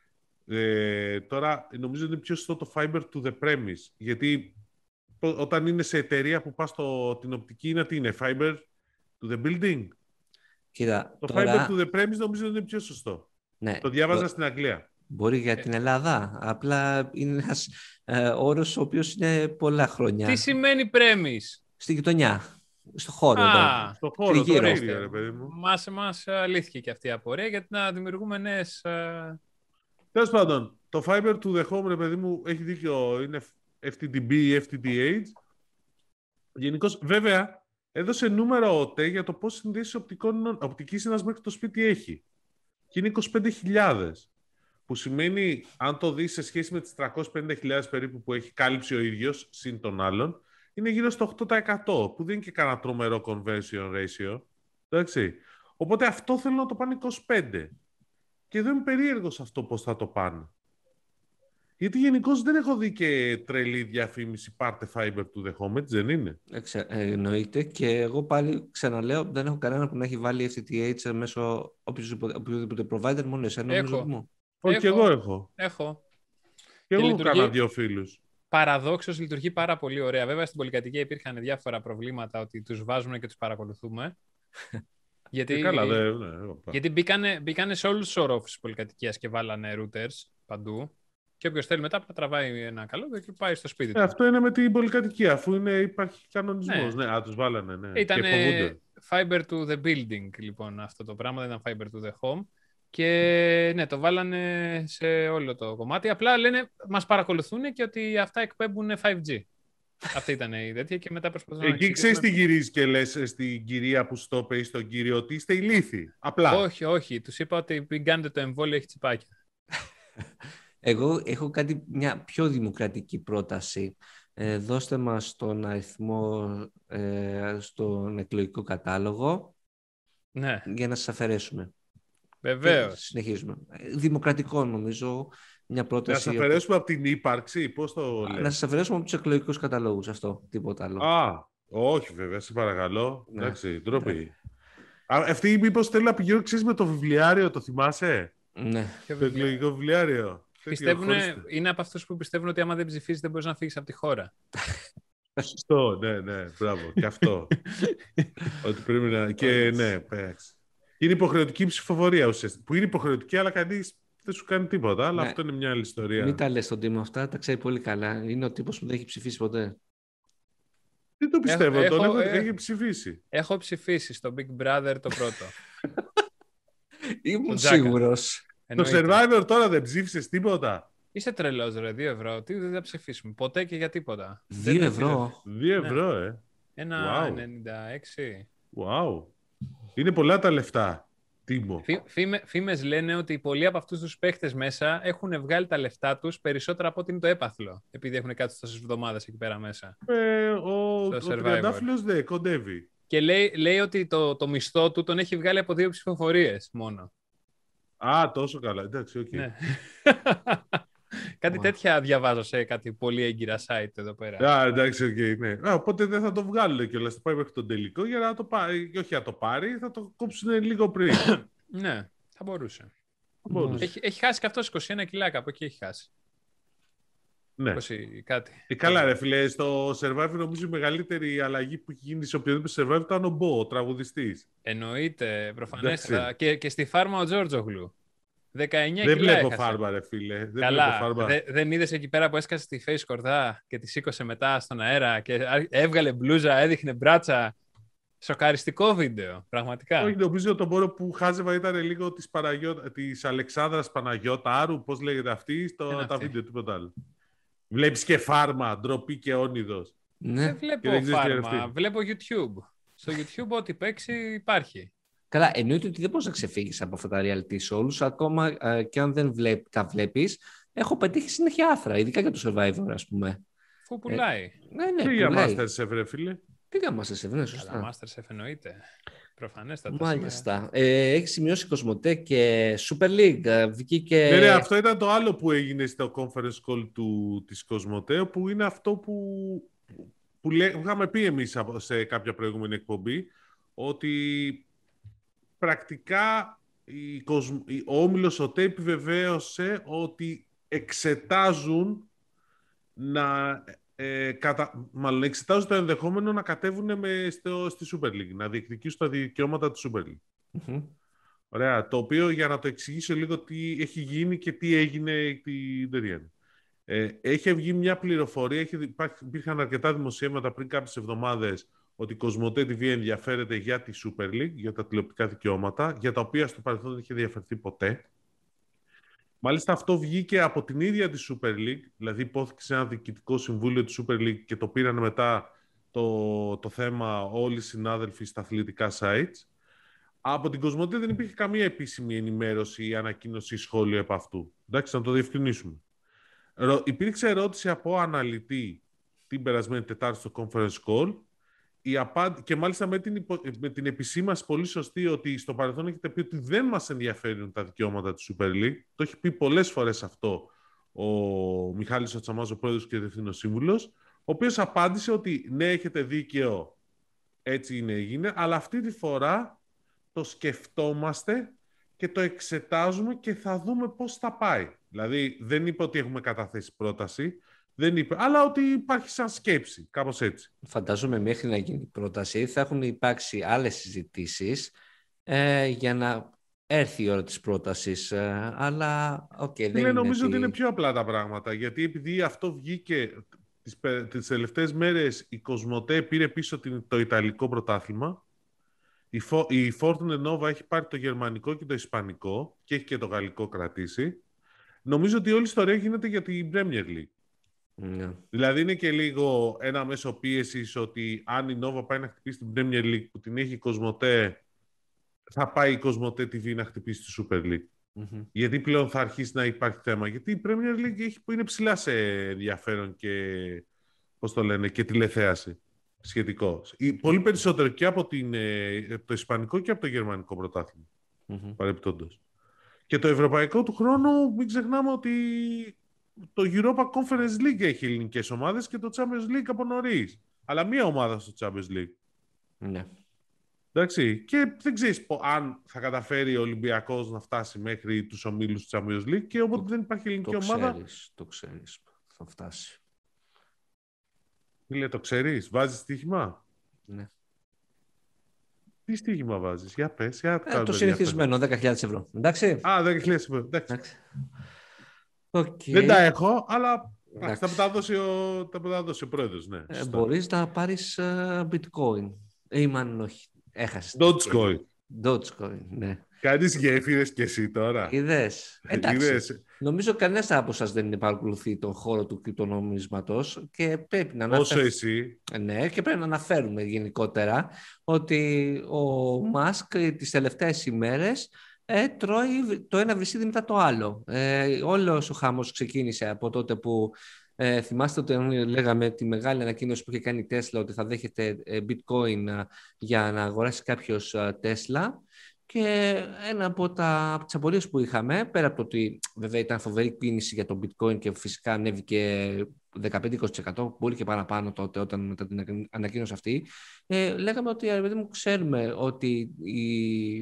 Τώρα νομίζω ότι είναι πιο σωστό το Fiber to the Premise, γιατί όταν είναι σε εταιρεία που πας την οπτική είναι, τι είναι, Fiber to the Building. Κοίτα, το τώρα... Fiber to the Premise νομίζω ότι είναι πιο σωστό. Ναι, το διάβαζα στην Αγγλία. Μπορεί για την Ελλάδα, απλά είναι ένας όρος ο οποίος είναι πολλά χρόνια. Τι σημαίνει Premise? Στη γειτονιά, στο χώρο. Στο χώρο, το ίδιο, ρε παιδί μου. Μας αλήθηκε και αυτή η απορία, γιατί να δημιουργούμε νέες... Τέλος πάντων, το Fiber to the Home, ρε παιδί μου, έχει δίκιο, είναι FTTB ή FTTH. Γενικώς, βέβαια, έδωσε νούμερο ο ΤΕ για το πόσες συνδέσεις οπτικής ίνας μέχρι το σπίτι έχει. Και είναι 25.000. Που σημαίνει, αν το δεις σε σχέση με τις 350.000 περίπου που έχει κάλυψει ο ίδιος, συν των άλλων, είναι γύρω στο 8%, που δεν είναι και κανένα τρομερό conversion ratio. Εντάξει. Οπότε αυτό θέλω να το πάνε 25. Και δεν είμαι περίεργος αυτό πώς θα το πάνε. Γιατί γενικώς δεν έχω δει και τρελή διαφήμιση πάρτε Fiber to the Home, έτσι δεν είναι? Εννοείται, και εγώ πάλι ξαναλέω, δεν έχω κανένα που να έχει βάλει FTTH μέσω οποιοδήποτε provider, μόνο εσένα νομίζω μου. Όχι, και εγώ έχω. Και εγώ έχω κανένα 2 φίλους. Παραδόξως λειτουργεί πάρα πολύ ωραία. Βέβαια στην πολυκατοικία υπήρχαν διάφορα προβλήματα ότι τους βάζουμε και τους παρακολουθούμε. Γιατί μπήκανε σε όλους τους ορόφους της πολυκατοικίας και βάλανε routers παντού. Και όποιος θέλει μετά τραβάει ένα καλώδιο και πάει στο σπίτι του. Αυτό είναι με την πολυκατοικία, αφού υπάρχει κανονισμός. Ναι, τους βάλανε. Ναι. Ήταν Fiber to the Building, λοιπόν, αυτό το πράγμα. Δεν ήταν Fiber to the Home. Και ναι, το βάλανε σε όλο το κομμάτι. Απλά λένε, μας παρακολουθούν και ότι αυτά εκπέμπουν 5G. Αυτή ήταν η τέτοια και μετά προσπαθούν να εκεί ξέρεις τι γυρίζεις και λες στην κυρία που στο είπε ή στον κύριο ότι είστε ηλίθιοι. Απλά. Όχι. Τους είπα ότι μην κάνετε το εμβόλιο, έχει τσιπάκια. Εγώ έχω μια πιο δημοκρατική πρόταση. Δώστε μας τον αριθμό στον εκλογικό κατάλογο, ναι, για να σας αφαιρέσουμε. Βεβαίως. Συνεχίζουμε. Δημοκρατικό νομίζω μια πρόταση. Να σας αφαιρέσουμε από την ύπαρξη, πώς το λέτε? Να σας αφαιρέσουμε από τους εκλογικούς καταλόγους, αυτό, τίποτα άλλο. Όχι βέβαια, σε παρακαλώ. Ναι. Εντάξει, ντροπή. Αυτή μήπως θέλει να πηγαίνω, ξέρεις, με το βιβλιάριο, το θυμάσαι? Ναι. Το εκλογικό βιβλιάριο. Είναι από αυτούς που πιστεύουν ότι άμα δεν ψηφίσεις δεν μπορείς να φύγεις από τη χώρα. Σωστό, ναι, μπράβο. Και αυτό. Ότι πρέπει να... Και ναι, πες. Είναι υποχρεωτική ψηφοφορία ουσιαστικά. Που είναι υποχρεωτική, αλλά κανείς δεν σου κάνει τίποτα. Αλλά αυτό είναι μια άλλη ιστορία. Μην τα λες στον Τίμο αυτά, τα ξέρει πολύ καλά. Είναι ο τύπος που δεν έχει ψηφίσει ποτέ. Δεν το πιστεύω, τον έχει ψηφίσει. Έχω ψηφίσει στο Big Brother το πρώτο. Ήμουν σίγουρος. Το Survivor τώρα δεν ψήφισες τίποτα? Είσαι τρελός ρε, 2 ευρώ. Τι δεν θα ψηφίσουμε, ποτέ και για τίποτα. 2 ευρώ. 2 ευρώ, 1,96. Wow. Είναι πολλά τα λεφτά, Τίμο. Φήμες λένε ότι πολλοί από αυτούς τους παίχτες μέσα έχουν βγάλει τα λεφτά τους περισσότερα από ότι είναι το έπαθλο. Επειδή έχουν κάτσει τόσες εβδομάδες εκεί πέρα μέσα. Ο Τριαντάφυλλος δεν κοντεύει. Και λέει ότι το μισθό του τον έχει βγάλει από 2 ψηφοφορίες μόνο. Τόσο καλά. Εντάξει, οκ. Ναι. Κάτι τέτοια διαβάζω σε κάτι πολύ έγκυρα site εδώ πέρα. Εντάξει, οκ, ναι. Οπότε δεν θα το βγάλουν κιόλας. Θα πάει μέχρι τον τελικό για να το πάρει. Όχι να το πάρει, θα το κόψουν λίγο πριν. Ναι, θα μπορούσε. Έχει χάσει και αυτός 21 κιλά, από εκεί έχει χάσει. Ναι. 20 κάτι. Καλά ρε φίλε, στο Survivor νομίζω η μεγαλύτερη αλλαγή που έχει γίνει σε οποιοδήποτε Survivor ήταν ο Μπο, ο τραγουδιστής. Εννοείται, προφανέστατα. Και στη φάρμα ο Τζόρτζογλου. 19 κιλά Δεν βλέπω έχασε. φάρμα ρε φίλε. Καλά, δεν είδες εκεί πέρα που έσκασε τη face κορδά και τη σήκωσε μετά στον αέρα και έβγαλε μπλούζα, έδειχνε μπράτσα. Σοκαριστικό βίντεο, πραγματικά. Όχι, νομίζω το μόνο που χάζευα ήταν λίγο της Αλεξάνδρας Παναγιώταρου, πώς λέγεται αυτή, τα βίντεο, τίποτα άλλο. Βλέπεις και φάρμα, ντροπή και όνειδος. Ναι. Δεν βλέπω φάρμα, βλέπω YouTube. Στο YouTube ό,τι παίξει υπάρχει. Καλά, εννοείται ότι δεν μπορείς να ξεφύγεις από αυτά τα reality shows, ακόμα και αν δεν τα βλέπεις. Έχω πετύχει συνέχεια άθρα, ειδικά για το Survivor, ας πούμε. Αφού πουλάει. Ναι, τι για Masterchef, ρε φίλε. Τι για Masterchef, ναι, σωστά. Καλά, Masterchef εννοείται. Προφανέστατα. Μάλιστα. Έχει σημειώσει Κοσμοτέ και Super League. Βγήκε... Ναι, αυτό ήταν το άλλο που έγινε στο conference call της Κοσμοτέ, που είναι αυτό που είχαμε πει εμείς σε κάποια προηγούμενη εκπομπή, ότι πρακτικά ο Όμιλος ΟΤΕ επιβεβαίωσε ότι εξετάζουν μάλλον εξετάζουν το ενδεχόμενο να κατέβουν στη Super League, να διεκδικήσουν τα δικαιώματα της Super League. Mm-hmm. Ωραία, το οποίο για να το εξηγήσω λίγο τι έχει γίνει και τι έγινε την Τεριάν. Έχει βγει μια πληροφορία, υπήρχαν αρκετά δημοσιεύματα πριν κάποιες εβδομάδες ότι η Κοσμοτέ TV ενδιαφέρεται για τη Super League, για τα τηλεοπτικά δικαιώματα, για τα οποία στο παρελθόν δεν είχε διαφερθεί ποτέ. Μάλιστα αυτό βγήκε από την ίδια τη Super League, δηλαδή υπόθηκε σε ένα διοικητικό συμβούλιο της Super League και το πήραν μετά το θέμα όλοι οι συνάδελφοι στα αθλητικά sites. Από την Κοσμοτέ δεν υπήρχε καμία επίσημη ενημέρωση ή ανακοίνωση ή σχόλιο επ' αυτού. Εντάξει, να το διευκρινίσουμε. Υπήρξε ερώτηση από αναλυτή την περασμένη Τετάρτη στο conference call και μάλιστα με την επισήμαση πολύ σωστή ότι στο παρελθόν έχετε πει ότι δεν μας ενδιαφέρουν τα δικαιώματα της Super League. Το έχει πει πολλές φορές αυτό ο Μιχάλης Οτσαμάς, ο πρόεδρος και διευθύνων σύμβουλος, ο οποίος απάντησε ότι ναι, έχετε δίκαιο, έτσι έγινε, αλλά αυτή τη φορά το σκεφτόμαστε και το εξετάζουμε και θα δούμε πώς θα πάει. Δηλαδή δεν είπε ότι έχουμε καταθέσει πρόταση, δεν είπε, αλλά ότι υπάρχει σαν σκέψη, κάπως έτσι. Φαντάζομαι μέχρι να γίνει η πρόταση θα έχουν υπάρξει άλλες συζητήσεις για να έρθει η ώρα της πρότασης. Αλλά δεν είναι. Νομίζω ότι είναι πιο απλά τα πράγματα, γιατί επειδή αυτό βγήκε τις τελευταίες μέρες, η Κοσμοτέ πήρε πίσω το Ιταλικό πρωτάθλημα. Η Fortune Nova έχει πάρει το Γερμανικό και το Ισπανικό και έχει και το Γαλλικό κρατήσει. Νομίζω ότι όλη η ιστορία γίνεται για την Premier League. Yeah. Δηλαδή είναι και λίγο ένα μέσο πίεσης ότι αν η Nova πάει να χτυπήσει την Premier League που την έχει η Κοσμοτέ, θα πάει η Κοσμοτέ TV να χτυπήσει τη Super League. Mm-hmm. Γιατί πλέον θα αρχίσει να υπάρχει θέμα. Γιατί η Premier League είναι ψηλά σε ενδιαφέρον και, πώς το λένε, και τηλεθέαση σχετικώς. Πολύ περισσότερο και από το Ισπανικό και από το Γερμανικό πρωτάθλημα. Mm-hmm. Παρεπιπτόντως. Και το Ευρωπαϊκό του χρόνου, μην ξεχνάμε ότι το Europa Conference League έχει ελληνικές ομάδες και το Champions League από νωρίς. Αλλά μία ομάδα στο Champions League. Ναι. Εντάξει. Και δεν ξέρεις αν θα καταφέρει ο Ολυμπιακός να φτάσει μέχρι τους ομίλους του Champions League και όποτε δεν υπάρχει ελληνική ομάδα. Το ξέρεις. Θα φτάσει. Φίλε, το ξέρεις. Βάζεις στοίχημα. Ναι. Τι στοίχημα βάζεις. Για πες. Το συνηθισμένο, 10.000 ευρώ. Εντάξει. 10.000 ευρώ. Εντάξει. Okay. Δεν τα έχω, αλλά θα μου τα δώσει ο πρόεδρος. Ναι, μπορείς να πάρεις bitcoin. Ή μάλλον όχι. Έχασες. Dogecoin, ναι. Κάνεις γέφυρες και εσύ τώρα. Είδες. Εντάξει. Νομίζω κανένας από σας δεν παρακολουθεί τον χώρο του κρυπτονομίσματος και πρέπει να όσο εσύ. Ναι, και πρέπει να αναφέρουμε γενικότερα ότι ο Μάσκ τις τελευταίες ημέρες τρώει το ένα βρυσίδι μετά το άλλο. Όλος ο χαμός ξεκίνησε από τότε που θυμάστε ότι λέγαμε τη μεγάλη ανακοίνωση που είχε κάνει η Tesla ότι θα δέχεται bitcoin για να αγοράσει κάποιος Tesla. Και ένα από τις απορίες που είχαμε, πέρα από το ότι βέβαια ήταν φοβερή κίνηση για το bitcoin και φυσικά ανέβηκε 15-20%, πολύ και παραπάνω τότε όταν μετά την ανακοίνωση αυτή, λέγαμε ότι ξέρουμε ότι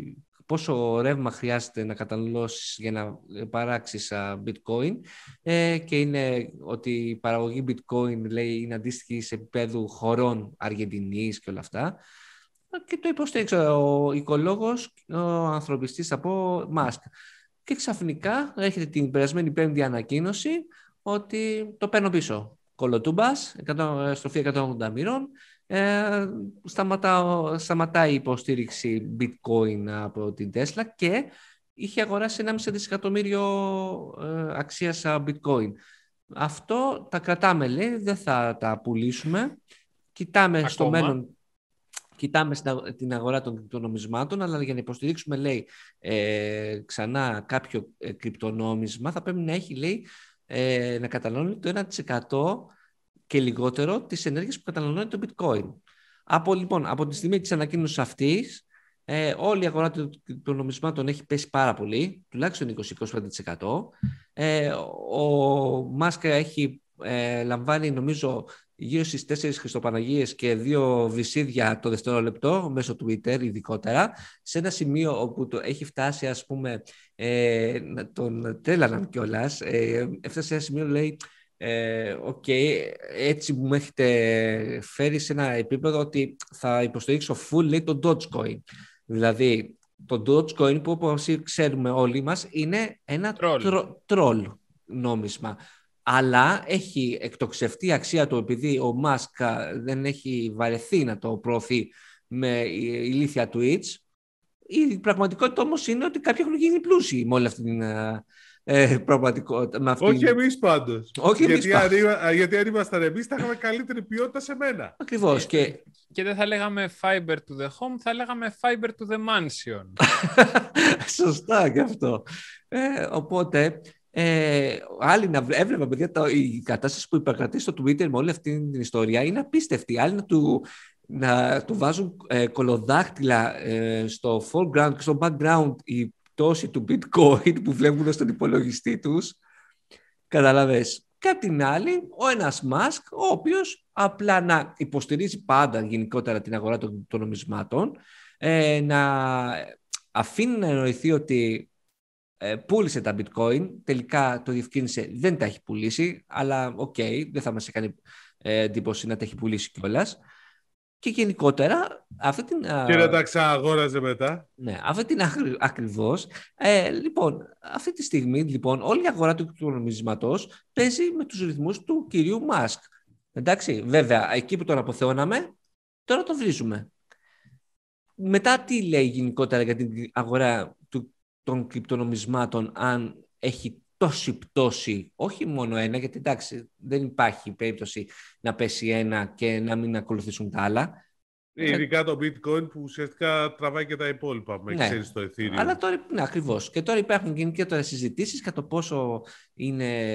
πόσο ρεύμα χρειάζεται να καταναλώσεις για να παράξεις bitcoin, και είναι ότι η παραγωγή bitcoin, λέει, είναι αντίστοιχη σε επίπεδου χωρών Αργεντινής και όλα αυτά. Και το υποστήριξε ο οικολόγος, ο ανθρωπιστής, θα πω, Μάσκ. Και ξαφνικά έρχεται την περασμένη Πέμπτη ανακοίνωση ότι το παίρνω πίσω. Κολοτούμπας, στροφή 180 μοίρων, σταματάει η υποστήριξη bitcoin από την Tesla και είχε αγοράσει 1,5 δισεκατομμύριο αξίας bitcoin. Αυτό τα κρατάμε, λέει, δεν θα τα πουλήσουμε. Κοιτάμε στο μέλλον, κοιτάμε την αγορά των κρυπτονομισμάτων, αλλά για να υποστηρίξουμε, λέει, ξανά κάποιο κρυπτονόμισμα θα πρέπει να έχει, λέει, να καταναλώνει το 1% και λιγότερο τις ενέργειες που καταναλώνει το bitcoin. Από τη στιγμή της ανακοίνωσης αυτής, όλη η αγορά των νομισμάτων έχει πέσει πάρα πολύ, τουλάχιστον 20-25%. Ο Μάσκ έχει λαμβάνει, νομίζω, γύρω στις 4 Χριστοπαναγίες και 2 βυσίδια το δευτερόλεπτο μέσω Twitter, ειδικότερα, σε ένα σημείο όπου έχει φτάσει, ας πούμε, τον τρέλαναν κιόλας. Έφτασε σε ένα σημείο, λέει, έτσι μου έχετε φέρει σε ένα επίπεδο ότι θα υποστηρίξω full, λέει, το Dogecoin. Δηλαδή, το Dogecoin, που όπως ξέρουμε όλοι μας, είναι ένα troll νόμισμα. Αλλά έχει εκτοξευτεί η αξία του, επειδή ο Μάσκ δεν έχει βαρεθεί να το προωθεί με ηλίθια tweets. Η πραγματικότητα όμως είναι ότι κάποιοι έχουν γίνει πλούσιοι με όλη αυτή την πραγματικότητα. Όχι εμείς πάντως. Γιατί αν ήμασταν εμείς θα είχαμε καλύτερη ποιότητα σε μένα. Ακριβώς. Και δεν θα λέγαμε fiber to the home, θα λέγαμε fiber to the mansion. Σωστά και αυτό. Οπότε... άλλοι να έβλεπα, παιδιά, η κατάσταση που υπερκρατεί στο Twitter με όλη αυτή την ιστορία είναι απίστευτη. Άλλοι να του βάζουν κολοδάχτυλα στο foreground και στο background η πτώση του bitcoin που βλέπουν στον υπολογιστή τους. Καταλαβες. Και απ' την άλλη, ο ένας Μάσκ, ο οποίος απλά να υποστηρίζει πάντα γενικότερα την αγορά των νομισμάτων, να αφήνει να εννοηθεί ότι πούλησε τα bitcoin, τελικά το διευκρίνησε, δεν τα έχει πουλήσει, αλλά δεν θα μας έκανε εντύπωση να τα έχει πουλήσει κιόλας. Και γενικότερα αυτή την... Και να τα ξαγόραζε μετά. Ναι, αυτή την ακριβώς. Λοιπόν, αυτή τη στιγμή, λοιπόν, όλη η αγορά του νομισματός παίζει με τους ρυθμούς του κυρίου Μάσκ. Εντάξει, βέβαια, εκεί που τον αποθεώναμε, τώρα τον βρίζουμε. Μετά τι λέει γενικότερα για την αγορά των κρυπτονομισμάτων, αν έχει τόση πτώση, όχι μόνο ένα, γιατί εντάξει δεν υπάρχει περίπτωση να πέσει ένα και να μην ακολουθήσουν τα άλλα. Ειδικά το bitcoin που ουσιαστικά τραβάει και τα υπόλοιπα, με ξέρεις το Ethereum. Αλλά τώρα, ναι, ακριβώς. Και τώρα υπάρχουν και τώρα συζητήσεις για το πόσο είναι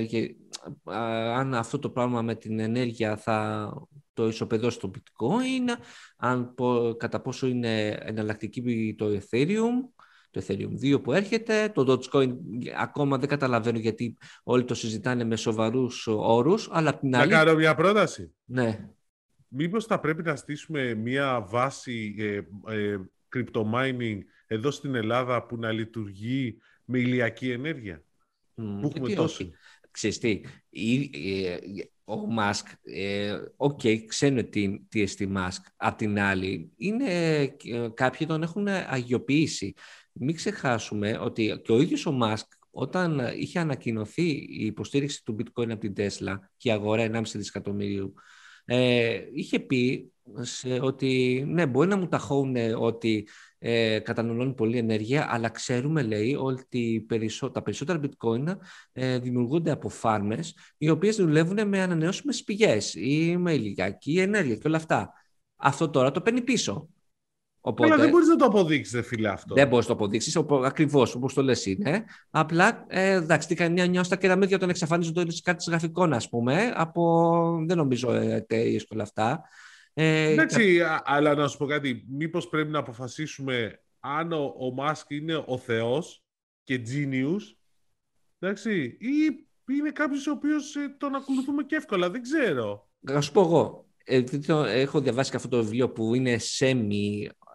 αν αυτό το πράγμα με την ενέργεια θα το ισοπεδώσει το bitcoin, κατά πόσο είναι εναλλακτική το Ethereum. Το Ethereum 2 που έρχεται, το Dogecoin ακόμα δεν καταλαβαίνω γιατί όλοι το συζητάνε με σοβαρούς όρους, αλλά απ' την άλλη... Να κάνω μια πρόταση. Ναι. Μήπως θα πρέπει να στήσουμε μια βάση crypto-mining εδώ στην Ελλάδα που να λειτουργεί με ηλιακή ενέργεια. Που έχουμε τόσο. Ξέρεις τι, ο Μάσκ, ξέρουν τι εστί Μάσκ. Απ' την άλλη, κάποιοι τον έχουν αγιοποιήσει. Μην ξεχάσουμε ότι και ο ίδιος ο Μάσκ, όταν είχε ανακοινωθεί η υποστήριξη του bitcoin από την Tesla και η αγορά 1,5 δισεκατομμύριου, είχε πει ότι ναι, μπορεί να μου ταχώνουν ότι καταναλώνει πολλή ενέργεια, αλλά ξέρουμε, λέει, ότι τα περισσότερα bitcoin δημιουργούνται από φάρμες οι οποίες δουλεύουν με ανανεώσιμες πηγές ή με ηλιακή ενέργεια και όλα αυτά. Αυτό τώρα το παίρνει πίσω. Οπότε, αλλά δεν μπορείς να το αποδείξεις, φίλε, αυτό. Δεν μπορείς να το αποδείξεις, ακριβώς όπως το λες είναι. Απλά, εντάξει, τι κάνει μια νιώστα και μύδια τον εξαφανίζουν το κάρτες γραφικών, ας πούμε, δεν νομίζω εταιρείες και όλα αυτά. Εντάξει, αλλά να σου πω κάτι, μήπως πρέπει να αποφασίσουμε αν ο Μάσκ είναι ο Θεός και genius, εντάξει, ή είναι κάποιος ο οποίος τον ακολουθούμε και εύκολα, δεν ξέρω. Να σου πω εγώ, έχω διαβάσει και αυτό το βιβλίο που είναι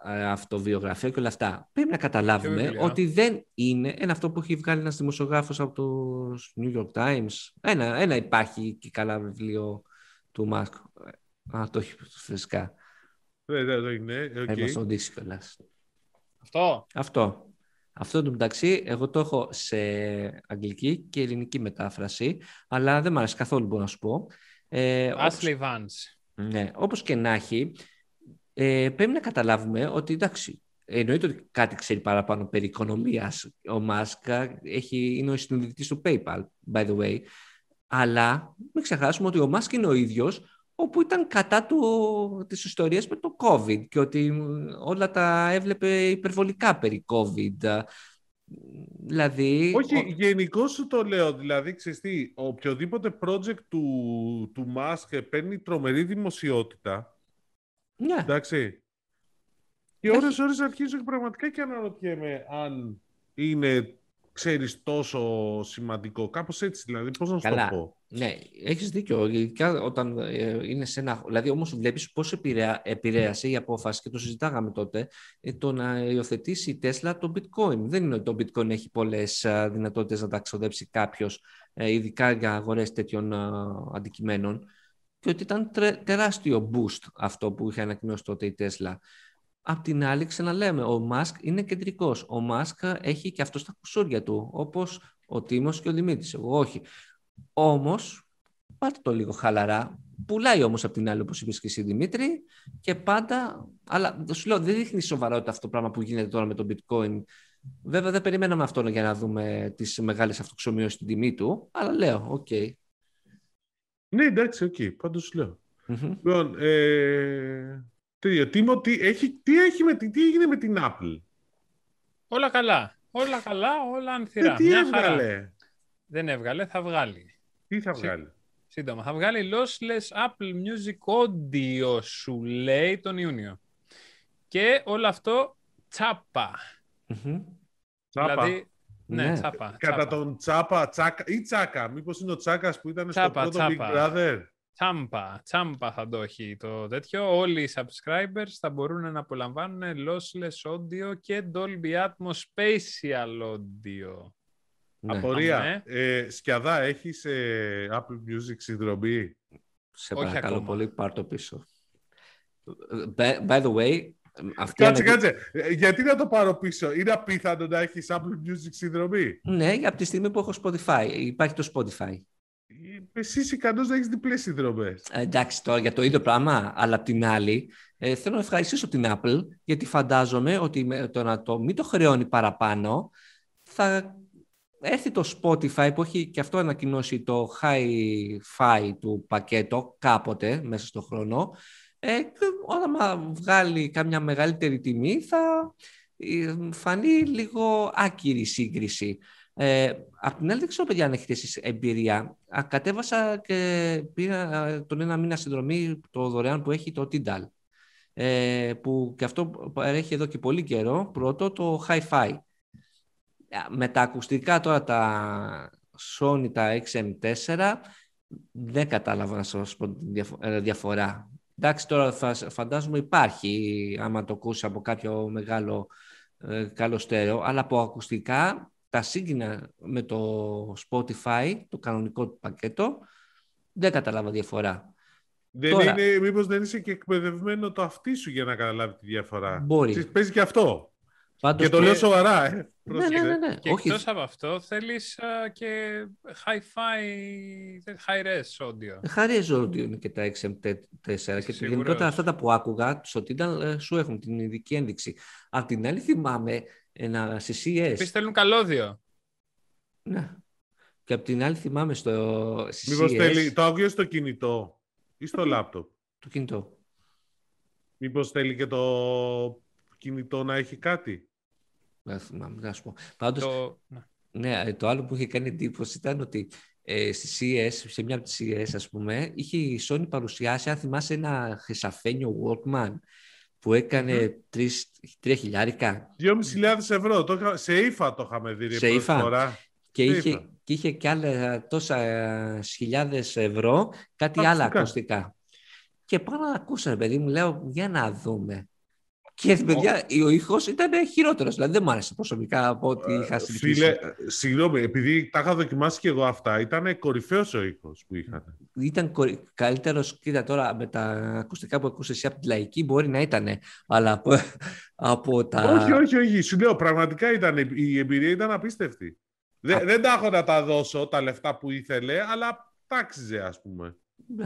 αυτοβιογραφία και όλα αυτά. Πρέπει να καταλάβουμε ότι δεν είναι αυτό που έχει βγάλει ένας δημοσιογράφος από το New York Times. Ένα υπάρχει και καλά βιβλίο του Μάσκ. Το έχει φυσικά. Δεν είναι. Έμας τον δείξει κιόλας. Αυτό. Αυτό το μεταξύ, εγώ το έχω σε αγγλική και ελληνική μετάφραση, αλλά δεν μου αρέσει καθόλου, μπορώ να σου πω. Ashley Vance. Ναι, όπως και να έχει, πρέπει να καταλάβουμε ότι εντάξει, εννοείται ότι κάτι ξέρει παραπάνω περί οικονομίας. Ο Μάσκ είναι ο συνειδητής του PayPal, by the way, αλλά μην ξεχάσουμε ότι ο Μάσκ είναι ο ίδιος όπου ήταν κατά της ιστορίας με το COVID και ότι όλα τα έβλεπε υπερβολικά περί COVID. Δηλαδή... Όχι, γενικώς σου το λέω. Δηλαδή, ξέρεις τι, οποιοδήποτε project του Musk παίρνει τρομερή δημοσιότητα. Ναι. Εντάξει. Και ώρες αρχίζω πραγματικά και αναρωτιέμαι αν είναι, ξέρεις, τόσο σημαντικό. Κάπως έτσι, δηλαδή, πώς να σου το πω. Ναι, έχεις δίκιο. Ειδικά όταν είναι σε ένα... Δηλαδή, όμως βλέπεις πώς επηρέασε η απόφαση και το συζητάγαμε τότε το να υιοθετήσει η Tesla το bitcoin. Δεν είναι ότι το bitcoin έχει πολλές δυνατότητες να τα ξοδέψει κάποιος, ειδικά για αγορές τέτοιων αντικειμένων, και ότι ήταν τεράστιο boost αυτό που είχε ανακοινώσει τότε η Tesla. Απ' την άλλη, ξαναλέμε, ο Μάσκ είναι κεντρικός. Ο Μάσκ έχει και αυτό στα κουσούρια του, όπως ο Τίμος και ο Δημήτρης. Εγώ όχι. Όμως, πάτε το λίγο χαλαρά. Πουλάει όμως απ' την άλλη, όπως είπες και εσύ, Δημήτρη, και πάντα... Αλλά σου λέω, δεν δείχνει σοβαρότητα αυτό το πράγμα που γίνεται τώρα με το bitcoin. Βέβαια, δεν περιμέναμε αυτό για να δούμε τις μεγάλες αυτοξομοιώσεις στην τιμή του, αλλά λέω, οκ. Ναι, εντάξει, οκ. Πάντως σου λέω. Λοιπόν, Τίμο, τι έγινε με την Apple? Όλα καλά, όλα ανθυρά. Τι έβγαλε? Δεν έβγαλε, θα βγάλει. Τι θα βγάλει? Σύντομα, θα βγάλει lossless Apple Music Audio, σου λέει, τον Ιούνιο. Και όλο αυτό τσάπα. Δηλαδή, ναι, τσάπα. Κατά τον τσάπα ή τσάκα. Μήπως είναι ο Τσάκας που ήταν στο πρώτο Big Brother? Τσάμπα θα το έχει το τέτοιο. Όλοι οι subscribers θα μπορούν να απολαμβάνουν lossless audio και Dolby Atmos Spatial Audio. Ναι. Απορία. Σκιαδά, έχεις Apple Music συνδρομή? Σε παρακαλώ πολύ, πάρ' το πίσω. By the way... Κάτσε. Γιατί να το πάρω πίσω? Είναι απίθανο να έχεις Apple Music συνδρομή? Ναι, από τη στιγμή που έχω Spotify. Υπάρχει το Spotify. Εσύ είσαι ικανός να έχεις διπλές συνδρομές. Εντάξει τώρα για το ίδιο πράγμα, αλλά απ' την άλλη θέλω να ευχαριστήσω την Apple, γιατί φαντάζομαι ότι μην το χρεώνει παραπάνω, θα έρθει το Spotify που έχει και αυτό ανακοινώσει το Hi-Fi του πακέτο κάποτε μέσα στον χρόνο. Όταν βγάλει κάμια μεγαλύτερη τιμή θα φανεί λίγο άκυρη σύγκριση. Απ' την άλλη, δεν ξέρω, παιδιά, αν έχετε εσείς εμπειρία. Κατέβασα και πήρα τον ένα μήνα συνδρομή το δωρεάν που έχει το Tidal, που και αυτό έχει εδώ και πολύ καιρό. Πρώτο, το Hi-Fi. Με τα ακουστικά τώρα, τα Sony, τα XM4, δεν κατάλαβα να σας πω τη διαφορά. Εντάξει, τώρα φαντάζομαι υπάρχει, άμα το ακούσει από κάποιο μεγάλο καλό στέρεο, αλλά από ακουστικά τα σύγκρινα με το Spotify, το κανονικό του πακέτο, δεν κατάλαβα διαφορά. Μήπως δεν είσαι και εκπαιδευμένο το αυτί σου για να καταλάβει τη διαφορά? Μπορεί. Παίζει και αυτό. Πάντως και το λέω σοβαρά. Ναι. Και εκτός από αυτό θέλεις και hi-fi, high-res audio. High-res audio είναι και τα XM4 και γενικότερα αυτά τα που άκουγα στο Tidal σου έχουν την ειδική ένδειξη. Απ' την άλλη θυμάμαι σε CES. Επίσης θέλουν καλώδιο. Ναι. Και απ' την άλλη θυμάμαι μήπως θέλει το audio στο κινητό ή στο λάπτοπ? Το κινητό. Μήπως θέλει και το κινητό να έχει κάτι? Δεν θυμάμαι, να σου πω. Πάντως, ναι, το άλλο που είχε κάνει εντύπωση ήταν ότι στη CES, σε μια από τις CES, ας πούμε, είχε η Sony παρουσιάσει, αν θυμάσαι, ένα χρυσαφένιο Walkman που έκανε 3.000. 2.500 ευρώ. Σε ύφα το είχαμε δει σε ύφα. Και είχε και άλλα τόσα χιλιάδες ευρώ, κάτι άλλα ακουστικά. Και πάω να ακούσω, παιδί μου, λέω, για να δούμε. Και παιδιά, ο ήχος ήταν χειρότερος. Δηλαδή δεν μου άρεσε προσωπικά από ό,τι είχα συνηθίσει. Φίλε, συγγνώμη, επειδή τα είχα δοκιμάσει και εγώ αυτά, ήταν κορυφαίος ο ήχος που είχαν. Ήταν καλύτερος, κοίτα τώρα με τα ακουστικά που ακούσες εσύ από τη Λαϊκή μπορεί να ήταν, αλλά από τα... Όχι, σου λέω, πραγματικά η εμπειρία ήταν απίστευτη. Δεν τα έχω να τα δώσω τα λεφτά που ήθελε, αλλά τάξιζε, ας πούμε.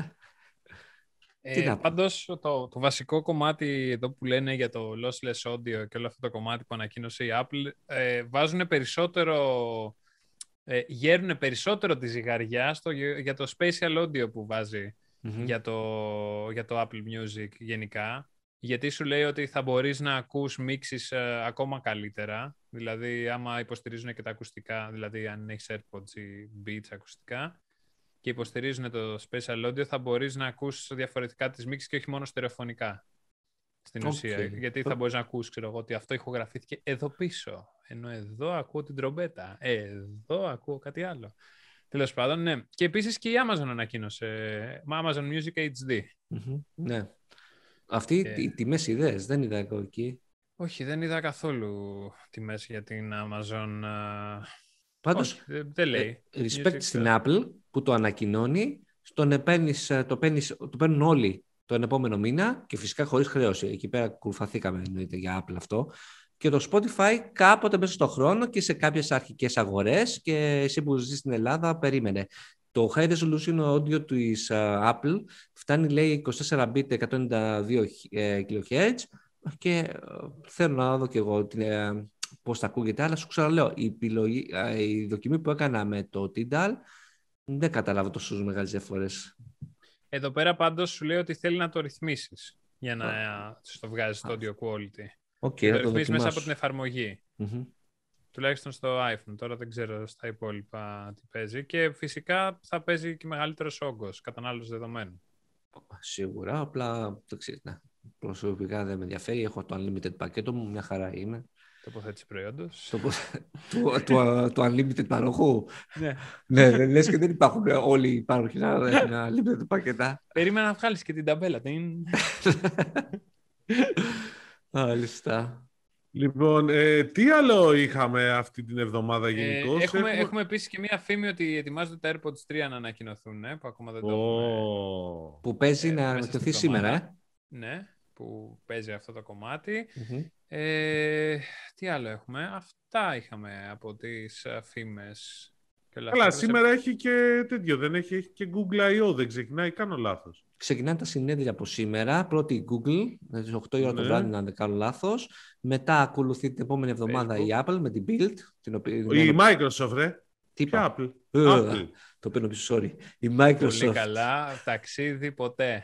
Πάντως, το βασικό κομμάτι εδώ που λένε για το lossless audio και όλο αυτό το κομμάτι που ανακοίνωσε η Apple, βάζουν περισσότερο, γέρουν περισσότερο τη ζυγαριά για το spatial audio που βάζει για το Apple Music γενικά. Γιατί σου λέει ότι θα μπορείς να ακούς μίξεις ακόμα καλύτερα. Δηλαδή, άμα υποστηρίζουν και τα ακουστικά, δηλαδή αν έχεις AirPods ή Beats ακουστικά, και υποστηρίζουν το Spatial Audio, θα μπορείς να ακούσεις διαφορετικά τις μίξεις και όχι μόνο στερεοφωνικά. Στην ουσία. Γιατί θα μπορείς να ακούσεις, ξέρω εγώ, ότι αυτό ηχογραφήθηκε εδώ πίσω. Ενώ εδώ ακούω την τρομπέτα. Εδώ ακούω κάτι άλλο. Τέλος πάντων, ναι. Και επίσης και η Amazon ανακοίνωσε. Amazon Music HD. Ναι. Αυτή οι τιμές είδες, δεν είδα εγώ εκεί. Όχι, δεν είδα καθόλου τιμές για την Amazon. Πάντως, δεν λέει. Respect στην Apple που το ανακοινώνει, το παίρνουν όλοι τον επόμενο μήνα και φυσικά χωρίς χρέωση. Εκεί πέρα κουρφαθήκαμε εννοείται για Apple αυτό. Και το Spotify κάποτε μέσα στον χρόνο και σε κάποιες αρχικές αγορές και εσύ που ζεις στην Ελλάδα περίμενε. Το High Resolution Audio της Apple φτάνει λέει 24 bit 192 kHz και θέλω να δω και εγώ πώς θα ακούγεται, αλλά σου ξαναλέω, η δοκιμή που έκανα με το Tidal δεν καταλάβω τόσο μεγάλες διαφορές. Εδώ πέρα πάντως σου λέει ότι θέλει να το ρυθμίσεις για να στο βγάζεις το audio quality. Το ρυθμίσεις μέσα από την εφαρμογή. Τουλάχιστον στο iPhone. Τώρα δεν ξέρω στα υπόλοιπα τι παίζει. Και φυσικά θα παίζει και μεγαλύτερος όγκος κατανάλωσης δεδομένων. Σίγουρα, απλά το ξέρεις, προσωπικά δεν με ενδιαφέρει. Έχω το Unlimited πακέτο μου, μια χαρά είμαι. Τοποθέτηση προϊόντος. του Unlimited παροχού. Ναι, λες και δεν υπάρχουν όλοι οι πάροχοι να έχουν Unlimited πακέτα. Περίμενα να βγάλεις και την ταμπέλα. Μάλιστα. Λοιπόν, τι άλλο είχαμε αυτή την εβδομάδα γενικώς? Έχουμε επίσης και μία φήμη ότι ετοιμάζονται τα AirPods 3 να ανακοινωθούν, που ακόμα δεν το έχουμε. Που παίζει να ανακοινωθεί σήμερα. Ναι, που παίζει αυτό το κομμάτι. Τι άλλο έχουμε? Αυτά είχαμε από τις φήμες. Καλά, σήμερα έχει και τέτοιο, δεν έχει και Google I.O., δεν ξεκινάει, κάνω λάθος. Ξεκινάνε τα συνέδρια από σήμερα. Πρώτη η Google, στις 8 η ώρα το βράδυ, αν δεν κάνω λάθος. Μετά ακολουθεί την επόμενη εβδομάδα η Apple με την Build. Η Microsoft, ρε. Τι είπα? Apple. Το παίρνω πίσω, sorry. Η Microsoft. Πολύ καλά, ταξίδι ποτέ.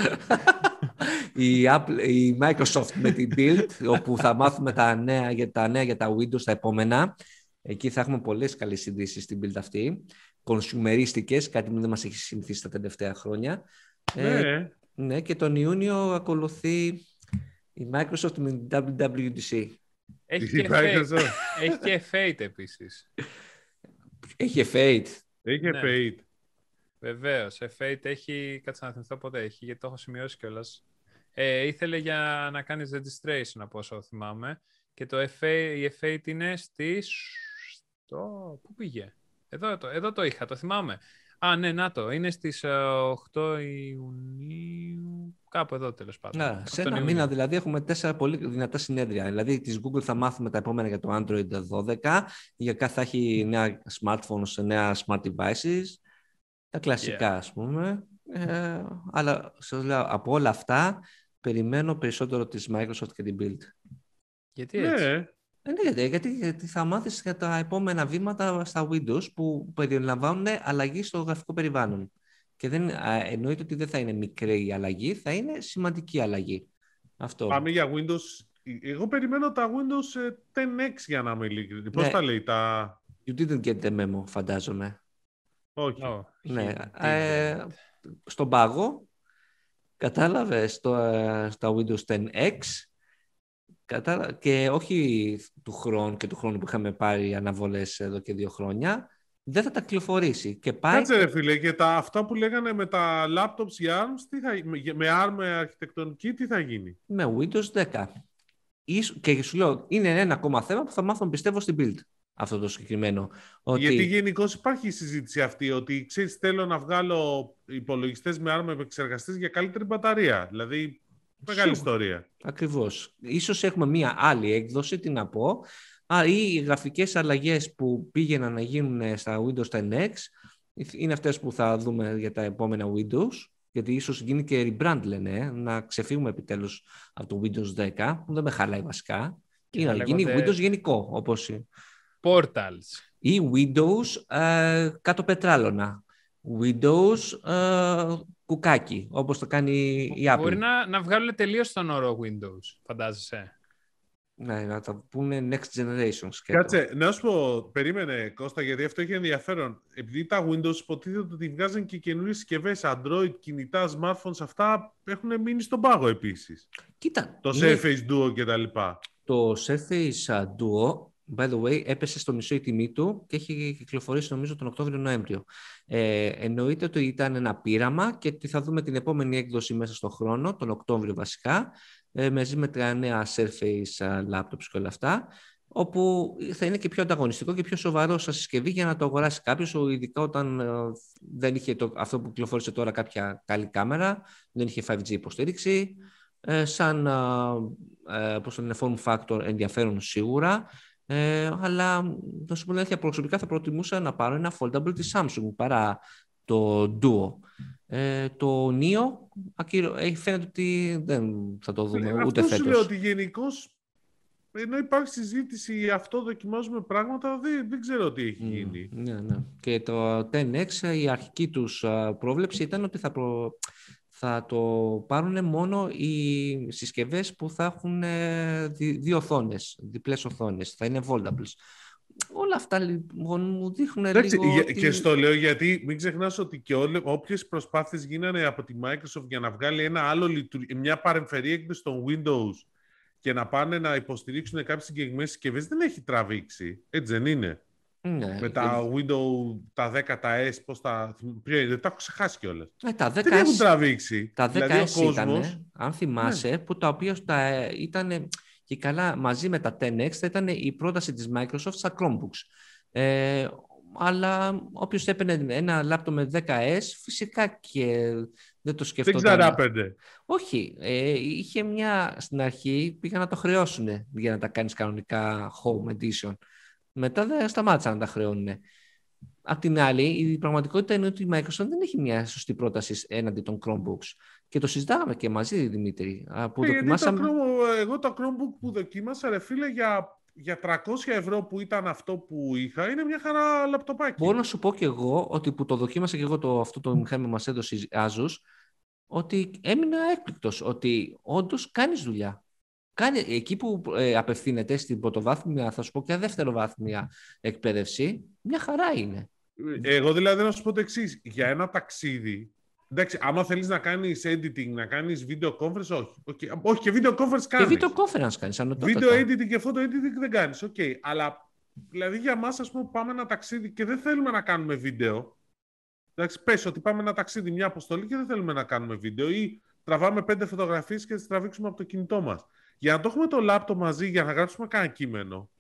η Microsoft με την Build, όπου θα μάθουμε τα νέα για τα Windows τα επόμενα. Εκεί θα έχουμε πολλές καλές ειδήσεις στην Build αυτή. Κονσουμερίστικες, κάτι που δεν μας έχει συνηθίσει τα τελευταία χρόνια. Ναι, και τον Ιούνιο ακολουθεί η Microsoft με την WWDC. Έχει και Fate επίσης. Έχει Fate. Fate. Βεβαίως. Fate έχει, κάτσε να θυμηθώ πότε έχει, γιατί το έχω σημειώσει κιόλας. Ήθελε για να κάνεις registration από όσο θυμάμαι. Και η Fate είναι πού πήγε? Εδώ το είχα, το θυμάμαι. Ναι, να το. Είναι στις 8 Ιουνίου. Κάπου εδώ τέλος πάντων. Σε ένα μήνα δηλαδή έχουμε 4 πολύ δυνατά συνέδρια. Δηλαδή της Google θα μάθουμε τα επόμενα για το Android 12. Για κάθε θα έχει νέα smartphones, νέα smart devices. Τα κλασικά ας πούμε. Αλλά σας λέω, από όλα αυτά περιμένω περισσότερο της Microsoft και την Build. Γιατί έτσι? Γιατί θα μάθεις για τα επόμενα βήματα στα Windows που περιλαμβάνουν αλλαγή στο γραφικό περιβάλλον. Και δεν εννοείται ότι δεν θα είναι μικρή η αλλαγή, θα είναι σημαντική αλλαγή. Αυτό. Πάμε για Windows. Εγώ περιμένω τα Windows 10X για να είμαι ειλικρινής. Πώς τα λέει τα... You didn't get the memo, φαντάζομαι. Όχι. Ναι. Στον πάγο, κατάλαβες, στα Windows 10X, και όχι του χρόνου που είχαμε πάρει αναβολές εδώ και 2 χρόνια, δεν θα τα κυκλοφορήσει. Κάτσε ρε φίλε, και αυτά που λέγανε με τα laptops για ARM, με ARM αρχιτεκτονική, τι θα γίνει? Με Windows 10. Και σου λέω, είναι ένα ακόμα θέμα που θα μάθω, πιστεύω, στην build. Αυτό το συγκεκριμένο. Γιατί γενικώς υπάρχει η συζήτηση αυτή ότι ξέρεις, θέλω να βγάλω υπολογιστές με ARM επεξεργαστές για καλύτερη μπαταρία. Δηλαδή, μεγάλη ιστορία. Ακριβώς. Ίσως έχουμε μία άλλη έκδοση, τι να πω, ή οι γραφικές αλλαγές που πήγαιναν να γίνουν στα Windows 10X είναι αυτές που θα δούμε για τα επόμενα Windows, γιατί ίσως γίνει και rebrand, λένε, να ξεφύγουμε επιτέλους από το Windows 10, που δεν με χαλάει βασικά, και να γίνει Windows γενικό, όπως Portals. ή Windows κάτω πετράλωνα. Windows κουκάκι, όπως το κάνει η Apple. Μπορεί να βγάλουν τελείως τον όρο Windows, φαντάζεσαι. Ναι, να τα πούνε next generation. Κάτσε, να σου πω, περίμενε Κώστα, γιατί αυτό έχει ενδιαφέρον. Επειδή τα Windows υποτίθεται ότι βγάζουν και καινούριες συσκευές, Android, κινητά, smartphones, αυτά έχουν μείνει στον πάγο επίσης. Κοίτα. Το Surface Duo και τα λοιπά. Το Surface Duo, by the way, έπεσε στο μισό η τιμή του και έχει κυκλοφορήσει νομίζω τον Οκτώβριο-Νοέμβριο. Εννοείται ότι ήταν ένα πείραμα και ότι θα δούμε την επόμενη έκδοση μέσα στον χρόνο, τον Οκτώβριο βασικά, μαζί με τα νέα Surface laptops και όλα αυτά, όπου θα είναι και πιο ανταγωνιστικό και πιο σοβαρό σαν συσκευή για να το αγοράσει κάποιος, ειδικά όταν δεν είχε αυτό που κυκλοφόρησε τώρα κάποια καλή κάμερα, δεν είχε 5G υποστήριξη, σαν πώς το λένε, form factor ενδιαφέρον σίγουρα, αλλά να σου πω την αλήθεια, προσωπικά θα προτιμούσα να πάρω ένα foldable της Samsung παρά το Duo. Το Neo φαίνεται ότι δεν θα το δούμε ούτε φέτος. Αυτό σου λέω ότι γενικώς, ενώ υπάρχει συζήτηση, αυτό δοκιμάζουμε πράγματα, δεν ξέρω τι έχει γίνει. Ναι. Και το 10X, η αρχική τους πρόβλεψη ήταν ότι θα το πάρουν μόνο οι συσκευές που θα έχουν δύο οθόνες, διπλές οθόνες, θα είναι foldables. Όλα αυτά λοιπόν μου δείχνουν λίγο... Και στο λέω γιατί μην ξεχνάς ότι και όποιες προσπάθειες γίνανε από τη Microsoft για να βγάλει μια παρεμφερή έκδοση των Windows και να πάνε να υποστηρίξουν κάποιες συγκεκριμένες συσκευές, δεν έχει τραβήξει. Έτσι δεν είναι? Ναι, με τα Windows, τα 10, τα S, δεν τα έχω ξεχάσει κιόλας. Δεν έχουν τραβήξει. Τα 10 δηλαδή, S ήταν, αν θυμάσαι, που τα οποία ήταν και καλά μαζί με τα 10X, θα ήταν η πρόταση της Microsoft στα Chromebooks. Αλλά όποιος έπαιρνε ένα λάπτοπ με 10S, φυσικά και δεν το σκεφτόταν. Δεν ξαράπαινε. Όχι. Είχε στην αρχή πήγαν να το χρεώσουν για να τα κάνεις κανονικά home edition. Μετά δεν σταμάτησαν να τα χρεώνουν. Απ' την άλλη, η πραγματικότητα είναι ότι η Microsoft δεν έχει μια σωστή πρόταση έναντι των Chromebooks. Και το συζητάγαμε και μαζί, Δημήτρη. Που δοκιμάσαμε... Εγώ το Chromebook που δοκίμασα, ρε φίλε, για 300 ευρώ που ήταν αυτό που είχα, είναι μια χαρά λαπτοπάκι. Μπορώ να σου πω και εγώ ότι που το δοκίμασα και εγώ αυτό το μηχάνημα μας έδωσε η Asus, ότι έμεινα έκπληκτος ότι όντως κάνεις δουλειά. Εκεί που απευθύνεται στην πρωτοβάθμια, θα σου πω και δευτεροβάθμια εκπαίδευση, μια χαρά είναι. Εγώ δηλαδή να σου πω το εξής. Για ένα ταξίδι, εντάξει, άμα θέλεις να κάνεις editing, να κάνεις video conference, όχι. Όχι, και video conference κάνεις. Και video conference κάνεις. Video editing και photo editing δεν κάνεις. Okay. Αλλά δηλαδή για μας, ας πούμε, πάμε ένα ταξίδι και δεν θέλουμε να κάνουμε βίντεο. Εντάξει, πες ότι πάμε ένα ταξίδι, μια αποστολή και δεν θέλουμε να κάνουμε βίντεο ή τραβάμε 5 φωτογραφίες και τις τραβήξουμε από το κινητό μας. Για να το έχουμε το laptop μαζί, για να γράψουμε κανένα κείμενο,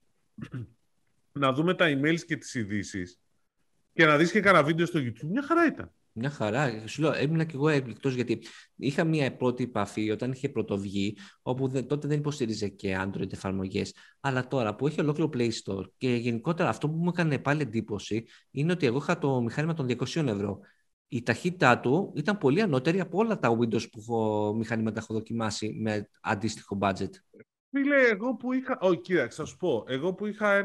να δούμε τα emails και τις ειδήσεις και να δεις και κανένα βίντεο στο YouTube, μια χαρά ήταν. Μια χαρά. Σου λέω, έμεινα και εγώ έκπληκτος γιατί είχα μια πρώτη επαφή όταν είχε πρωτοβγεί, όπου τότε δεν υποστήριζε και Android εφαρμογές. Αλλά τώρα που έχει ολόκληρο Play Store και γενικότερα αυτό που μου έκανε πάλι εντύπωση είναι ότι εγώ είχα το μηχάνημα των 200 ευρώ. Η ταχύτητά του ήταν πολύ ανώτερη από όλα τα Windows που μηχανήματα έχω δοκιμάσει με αντίστοιχο budget. Φίλε, εγώ που είχα... κοίταξε, θα σου πω. Εγώ που είχα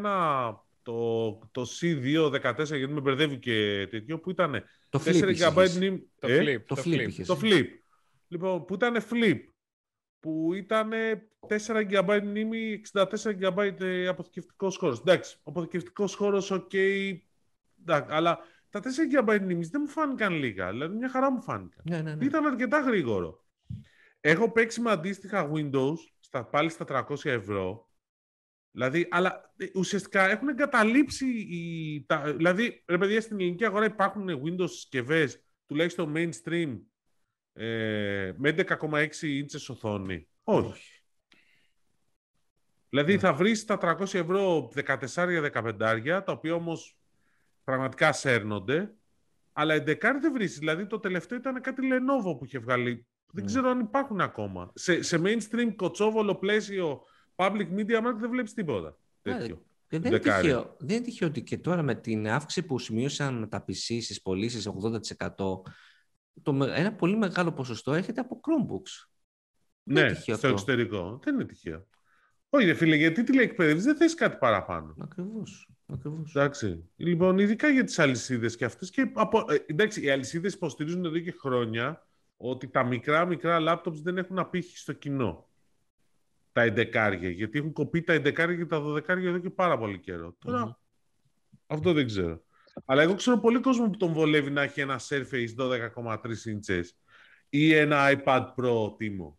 το C214, γιατί με μπερδεύει και τέτοιο, που ήταν το 4 GB μνήμη. Το Flip. Λοιπόν, που ήταν Flip, που ήταν 4 GB μνήμη, 64 GB αποθηκευτικός χώρος. Εντάξει, αποθηκευτικός χώρος, εντάξει, αλλά τα 4 GB μνήμης δεν μου φάνηκαν λίγα. Δηλαδή, μια χαρά μου φάνηκαν. Ναι. Ήταν αρκετά γρήγορο. Έχω παίξει με αντίστοιχα Windows, πάλι στα 300 ευρώ. Δηλαδή, αλλά ουσιαστικά έχουν εγκαταλείψει δηλαδή, ρε παιδιά, στην ελληνική αγορά υπάρχουν Windows συσκευές, τουλάχιστον mainstream, με 11,6 ίντσες οθόνη. Όχι. Δηλαδή θα βρεις τα 300 ευρώ 14-15, τα οποία όμως πραγματικά σέρνονται, αλλά 11 δεν βρεις. Δηλαδή το τελευταίο ήταν κάτι Lenovo που είχε βγάλει. Δεν ξέρω αν υπάρχουν ακόμα. Σε mainstream κοτσόβολο πλαίσιο public media market δεν βλέπεις τίποτα τέτοιο. Δεν είναι τυχαίο ότι και τώρα με την αύξηση που σημείωσαν τα PC στις πωλήσεις 80%, ένα πολύ μεγάλο ποσοστό έρχεται από Chromebooks. Ναι, στο εξωτερικό. Δεν είναι τυχαίο. Όχι, φίλε, γιατί τηλεεκπαίδευση δεν θες κάτι παραπάνω. Ακριβώς. Εντάξει. Λοιπόν, ειδικά για τις αλυσίδες και αυτές. Εντάξει, οι αλυσίδες υποστηρίζουν εδώ και χρόνια ότι τα μικρά laptops δεν έχουν απήχηση στο κοινό. Τα 11, γιατί έχουν κοπεί τα 11 και τα 12 εδώ και πάρα πολύ καιρό. Τώρα, αυτό δεν ξέρω. Αλλά εγώ ξέρω πολύ κόσμο που τον βολεύει να έχει ένα Surface 12,3 inches ή ένα iPad Pro τίμο.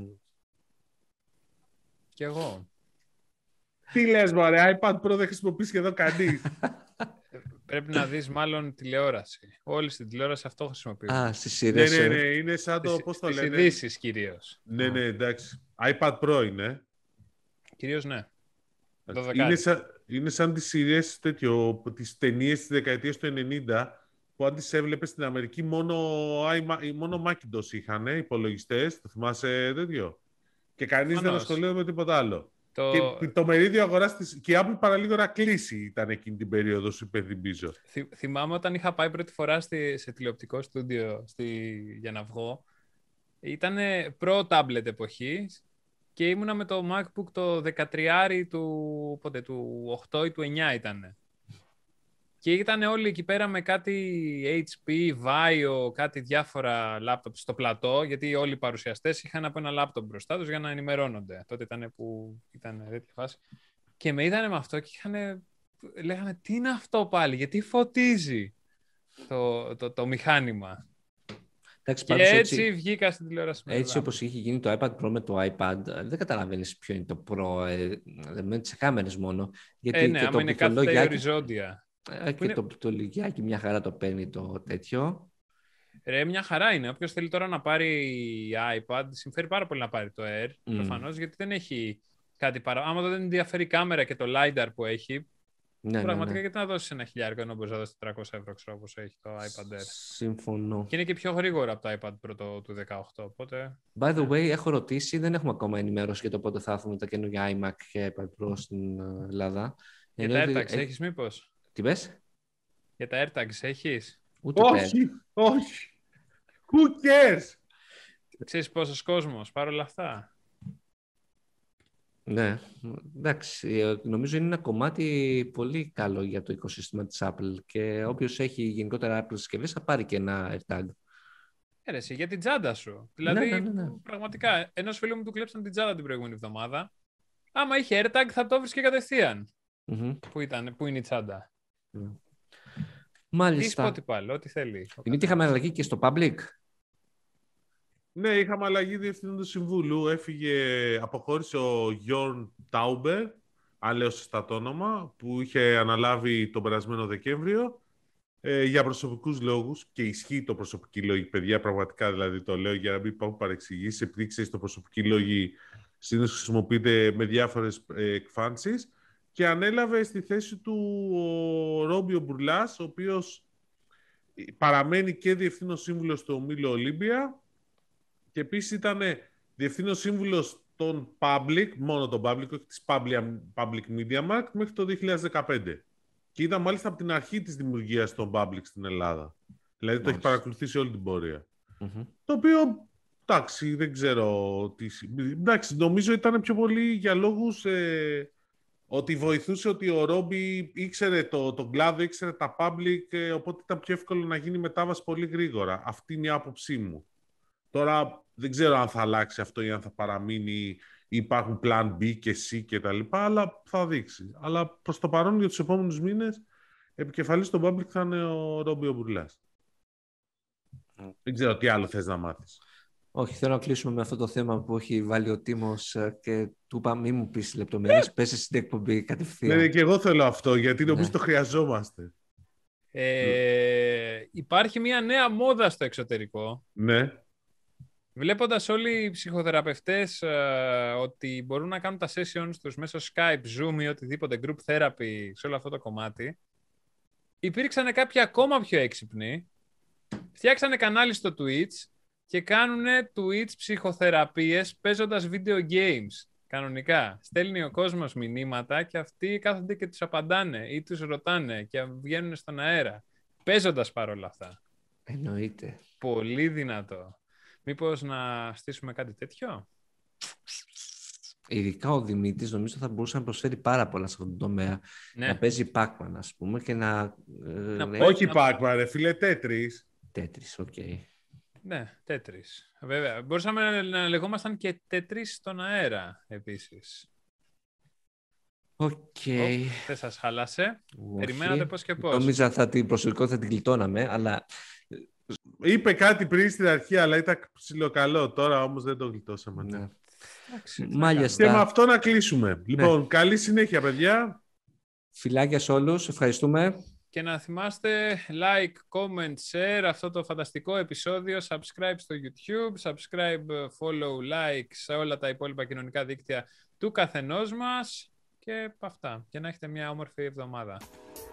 Κι εγώ. Τι λες, μωρέ, iPad Pro δεν χρησιμοποιεί σχεδόν κανείς. Πρέπει να δεις μάλλον τηλεόραση. Όλοι στην τηλεόραση αυτό χρησιμοποιούν. Στις σειρές. Ναι, είναι σαν το, πώς το λένε. Στις ειδήσεις κυρίως. Ναι, εντάξει. iPad Pro είναι. Κυρίως ναι. Είναι σαν τις σειρές τις ταινίες της δεκαετίας του 90, που αν τις έβλεπες στην Αμερική μόνο Macintosh είχαν υπολογιστές, το θυμάσαι τέτοιο. Και κανείς δεν ασχολείται με τίποτα άλλο. Και το μερίδιο αγοράς της... Και η Apple παραλίγο να κλείσει ήταν εκείνη την περίοδο, σου υπενθυμίζω. Θυμάμαι όταν είχα πάει πρώτη φορά σε τηλεοπτικό στούντιο για να βγω. Ήταν προ-tablet εποχή και ήμουνα με το MacBook το 13 του 8 ή του 9 ήταν. Και ήταν όλοι εκεί πέρα με κάτι HP, Vaio, κάτι διάφορα λάπτοπ στο πλατό, γιατί όλοι οι παρουσιαστές είχαν από ένα λάπτοπ μπροστά τους για να ενημερώνονται. Τότε ήταν που ήταν τέτοια φάση. Και με είδανε με αυτό και λέγανε τι είναι αυτό πάλι, γιατί φωτίζει το μηχάνημα. Εντάξει, και έτσι βγήκα στην τηλεόραση. Έτσι όπως είχε γίνει το iPad Pro με το iPad, δεν καταλαβαίνεις ποιο είναι το Pro, με τις κάμερες μόνο. Γιατί ναι, άμα είναι κάθε οριζόντια. Και το πληκτρολογιάκι μια χαρά το παίρνει το τέτοιο. Μια χαρά είναι. Όποιος θέλει τώρα να πάρει iPad, συμφέρει πάρα πολύ να πάρει το Air, προφανώς, γιατί δεν έχει κάτι παραπάνω. Άμα δεν ενδιαφέρει η κάμερα και το LiDAR που έχει, πραγματικά γιατί να δώσεις ένα χιλιάρικο ενώ μπορείς να δώσεις 300 ευρώ, ξέρω, όπως έχει το iPad Air. Συμφωνώ. Και είναι και πιο γρήγορα από το iPad Pro του 18, οπότε... By the way, έχω ρωτήσει, δεν έχουμε ακόμα ενημέρωση για το πότε θα έρθουν τα καινούργια iMac και iPad Pro στην Ελλάδα. Για τα AirTags έχεις μήπως? Τι πες? Για τα AirTags έχεις? Όχι. Who cares? Ξέρεις πόσος κόσμος, παρόλα αυτά. Ναι, εντάξει, νομίζω είναι ένα κομμάτι πολύ καλό για το οικοσύστημα της Apple και όποιος έχει γενικότερα Apple συσκευές θα πάρει και ένα AirTag. Έρεση, για την τσάντα σου. Δηλαδή, πραγματικά, ενός φίλου μου του κλέψαν την τσάντα την προηγούμενη εβδομάδα. Άμα είχε AirTag θα το βρίσκε κατευθείαν. Πού είναι η τσάντα. Μάλιστα. Τι πάλι, ό,τι θέλει. Δημήτρη, είχαμε αλλαγή και στο public. Ναι, είχαμε αλλαγή διευθυντικού συμβούλου. Αποχώρησε ο Γιόρν Τάουμπερ, αν λέω σωστά το όνομα, που είχε αναλάβει τον περασμένο Δεκέμβριο για προσωπικούς λόγους. Και ισχύει το προσωπικοί λόγοι, παιδιά, πραγματικά δηλαδή το λέω για να μην υπάρχουν παρεξηγήσεις. Επειδή ξέρεις, το προσωπικοί λόγοι συνήθως χρησιμοποιείται με διάφορες εκφάνσεις. Και ανέλαβε στη θέση του ο Ρόμπιο Μπουρλάς, ο οποίος παραμένει και διευθύνων σύμβουλος του ομίλου Olympia και επίσης ήταν διευθύνων σύμβουλος των Public, μόνο των Public, όχι της Public Media Market, μέχρι το 2015. Και ήταν μάλιστα από την αρχή της δημιουργίας των Public στην Ελλάδα. Δηλαδή το έχει παρακολουθήσει όλη την πορεία. Το οποίο, εντάξει, δεν ξέρω τι... Εντάξει, νομίζω ήταν πιο πολύ για λόγους... ότι βοηθούσε ότι ο Ρόμπι ήξερε τον κλάδο, ήξερε τα public, οπότε ήταν πιο εύκολο να γίνει μετάβαση πολύ γρήγορα. Αυτή είναι η άποψή μου. Τώρα δεν ξέρω αν θα αλλάξει αυτό ή αν θα παραμείνει ή υπάρχουν plan B και C και τα λοιπά, αλλά θα δείξει. Αλλά προς το παρόν για τους επόμενους μήνες επικεφαλής των public θα είναι ο Ρόμπι ο Μπουρλάς. Δεν ξέρω τι άλλο θες να μάθεις. Όχι, θέλω να κλείσουμε με αυτό το θέμα που έχει βάλει ο Τίμος και του είπα μην μου πεις λεπτομέρειες, πες στην εκπομπή κατευθείαν. Ναι, και εγώ θέλω αυτό, γιατί νομίζω το χρειαζόμαστε. Υπάρχει μια νέα μόδα στο εξωτερικό. Ναι. Βλέποντας όλοι οι ψυχοθεραπευτές ότι μπορούν να κάνουν τα sessions τους μέσω Skype, Zoom ή οτιδήποτε group therapy σε όλο αυτό το κομμάτι, υπήρξαν κάποιοι ακόμα πιο έξυπνοι, φτιάξανε κανάλι στο Twitch και κάνουν Twitch ψυχοθεραπείες παίζοντας video games. Κανονικά. Στέλνει ο κόσμος μηνύματα και αυτοί κάθονται και τους απαντάνε ή τους ρωτάνε και βγαίνουν στον αέρα. Παίζοντας παρόλα αυτά. Εννοείται. Πολύ δυνατό. Μήπως να στήσουμε κάτι τέτοιο? Ειδικά ο Δημήτρης νομίζω θα μπορούσε να προσφέρει πάρα πολλά σε αυτόν τον τομέα. Ναι. Να παίζει Pac-Man, ας πούμε, και να... Όχι Pac-Man, ρε φίλε, Tetris. Tetris, οκ. Ναι, Tetris. Βέβαια. Μπορούσαμε να λεγόμασταν και Tetris στον αέρα, επίσης. Οκ. Δεν σας χάλασε. Όχι. Περιμένατε πώς και πώς. Νόμιζα την προσωπικότητα θα την γλιτώναμε, αλλά... Είπε κάτι πριν στην αρχή, αλλά ήταν ψιλοκαλό. Τώρα όμως δεν το γλιτώσαμε. Ναι. Μάλιστα. Και με αυτό να κλείσουμε. Λοιπόν, καλή συνέχεια, παιδιά. Φιλάκια σε όλους. Ευχαριστούμε. Και να θυμάστε like, comment, share αυτό το φανταστικό επεισόδιο, subscribe στο YouTube, subscribe, follow, like σε όλα τα υπόλοιπα κοινωνικά δίκτυα του καθενός μας και αυτά. Και να έχετε μια όμορφη εβδομάδα.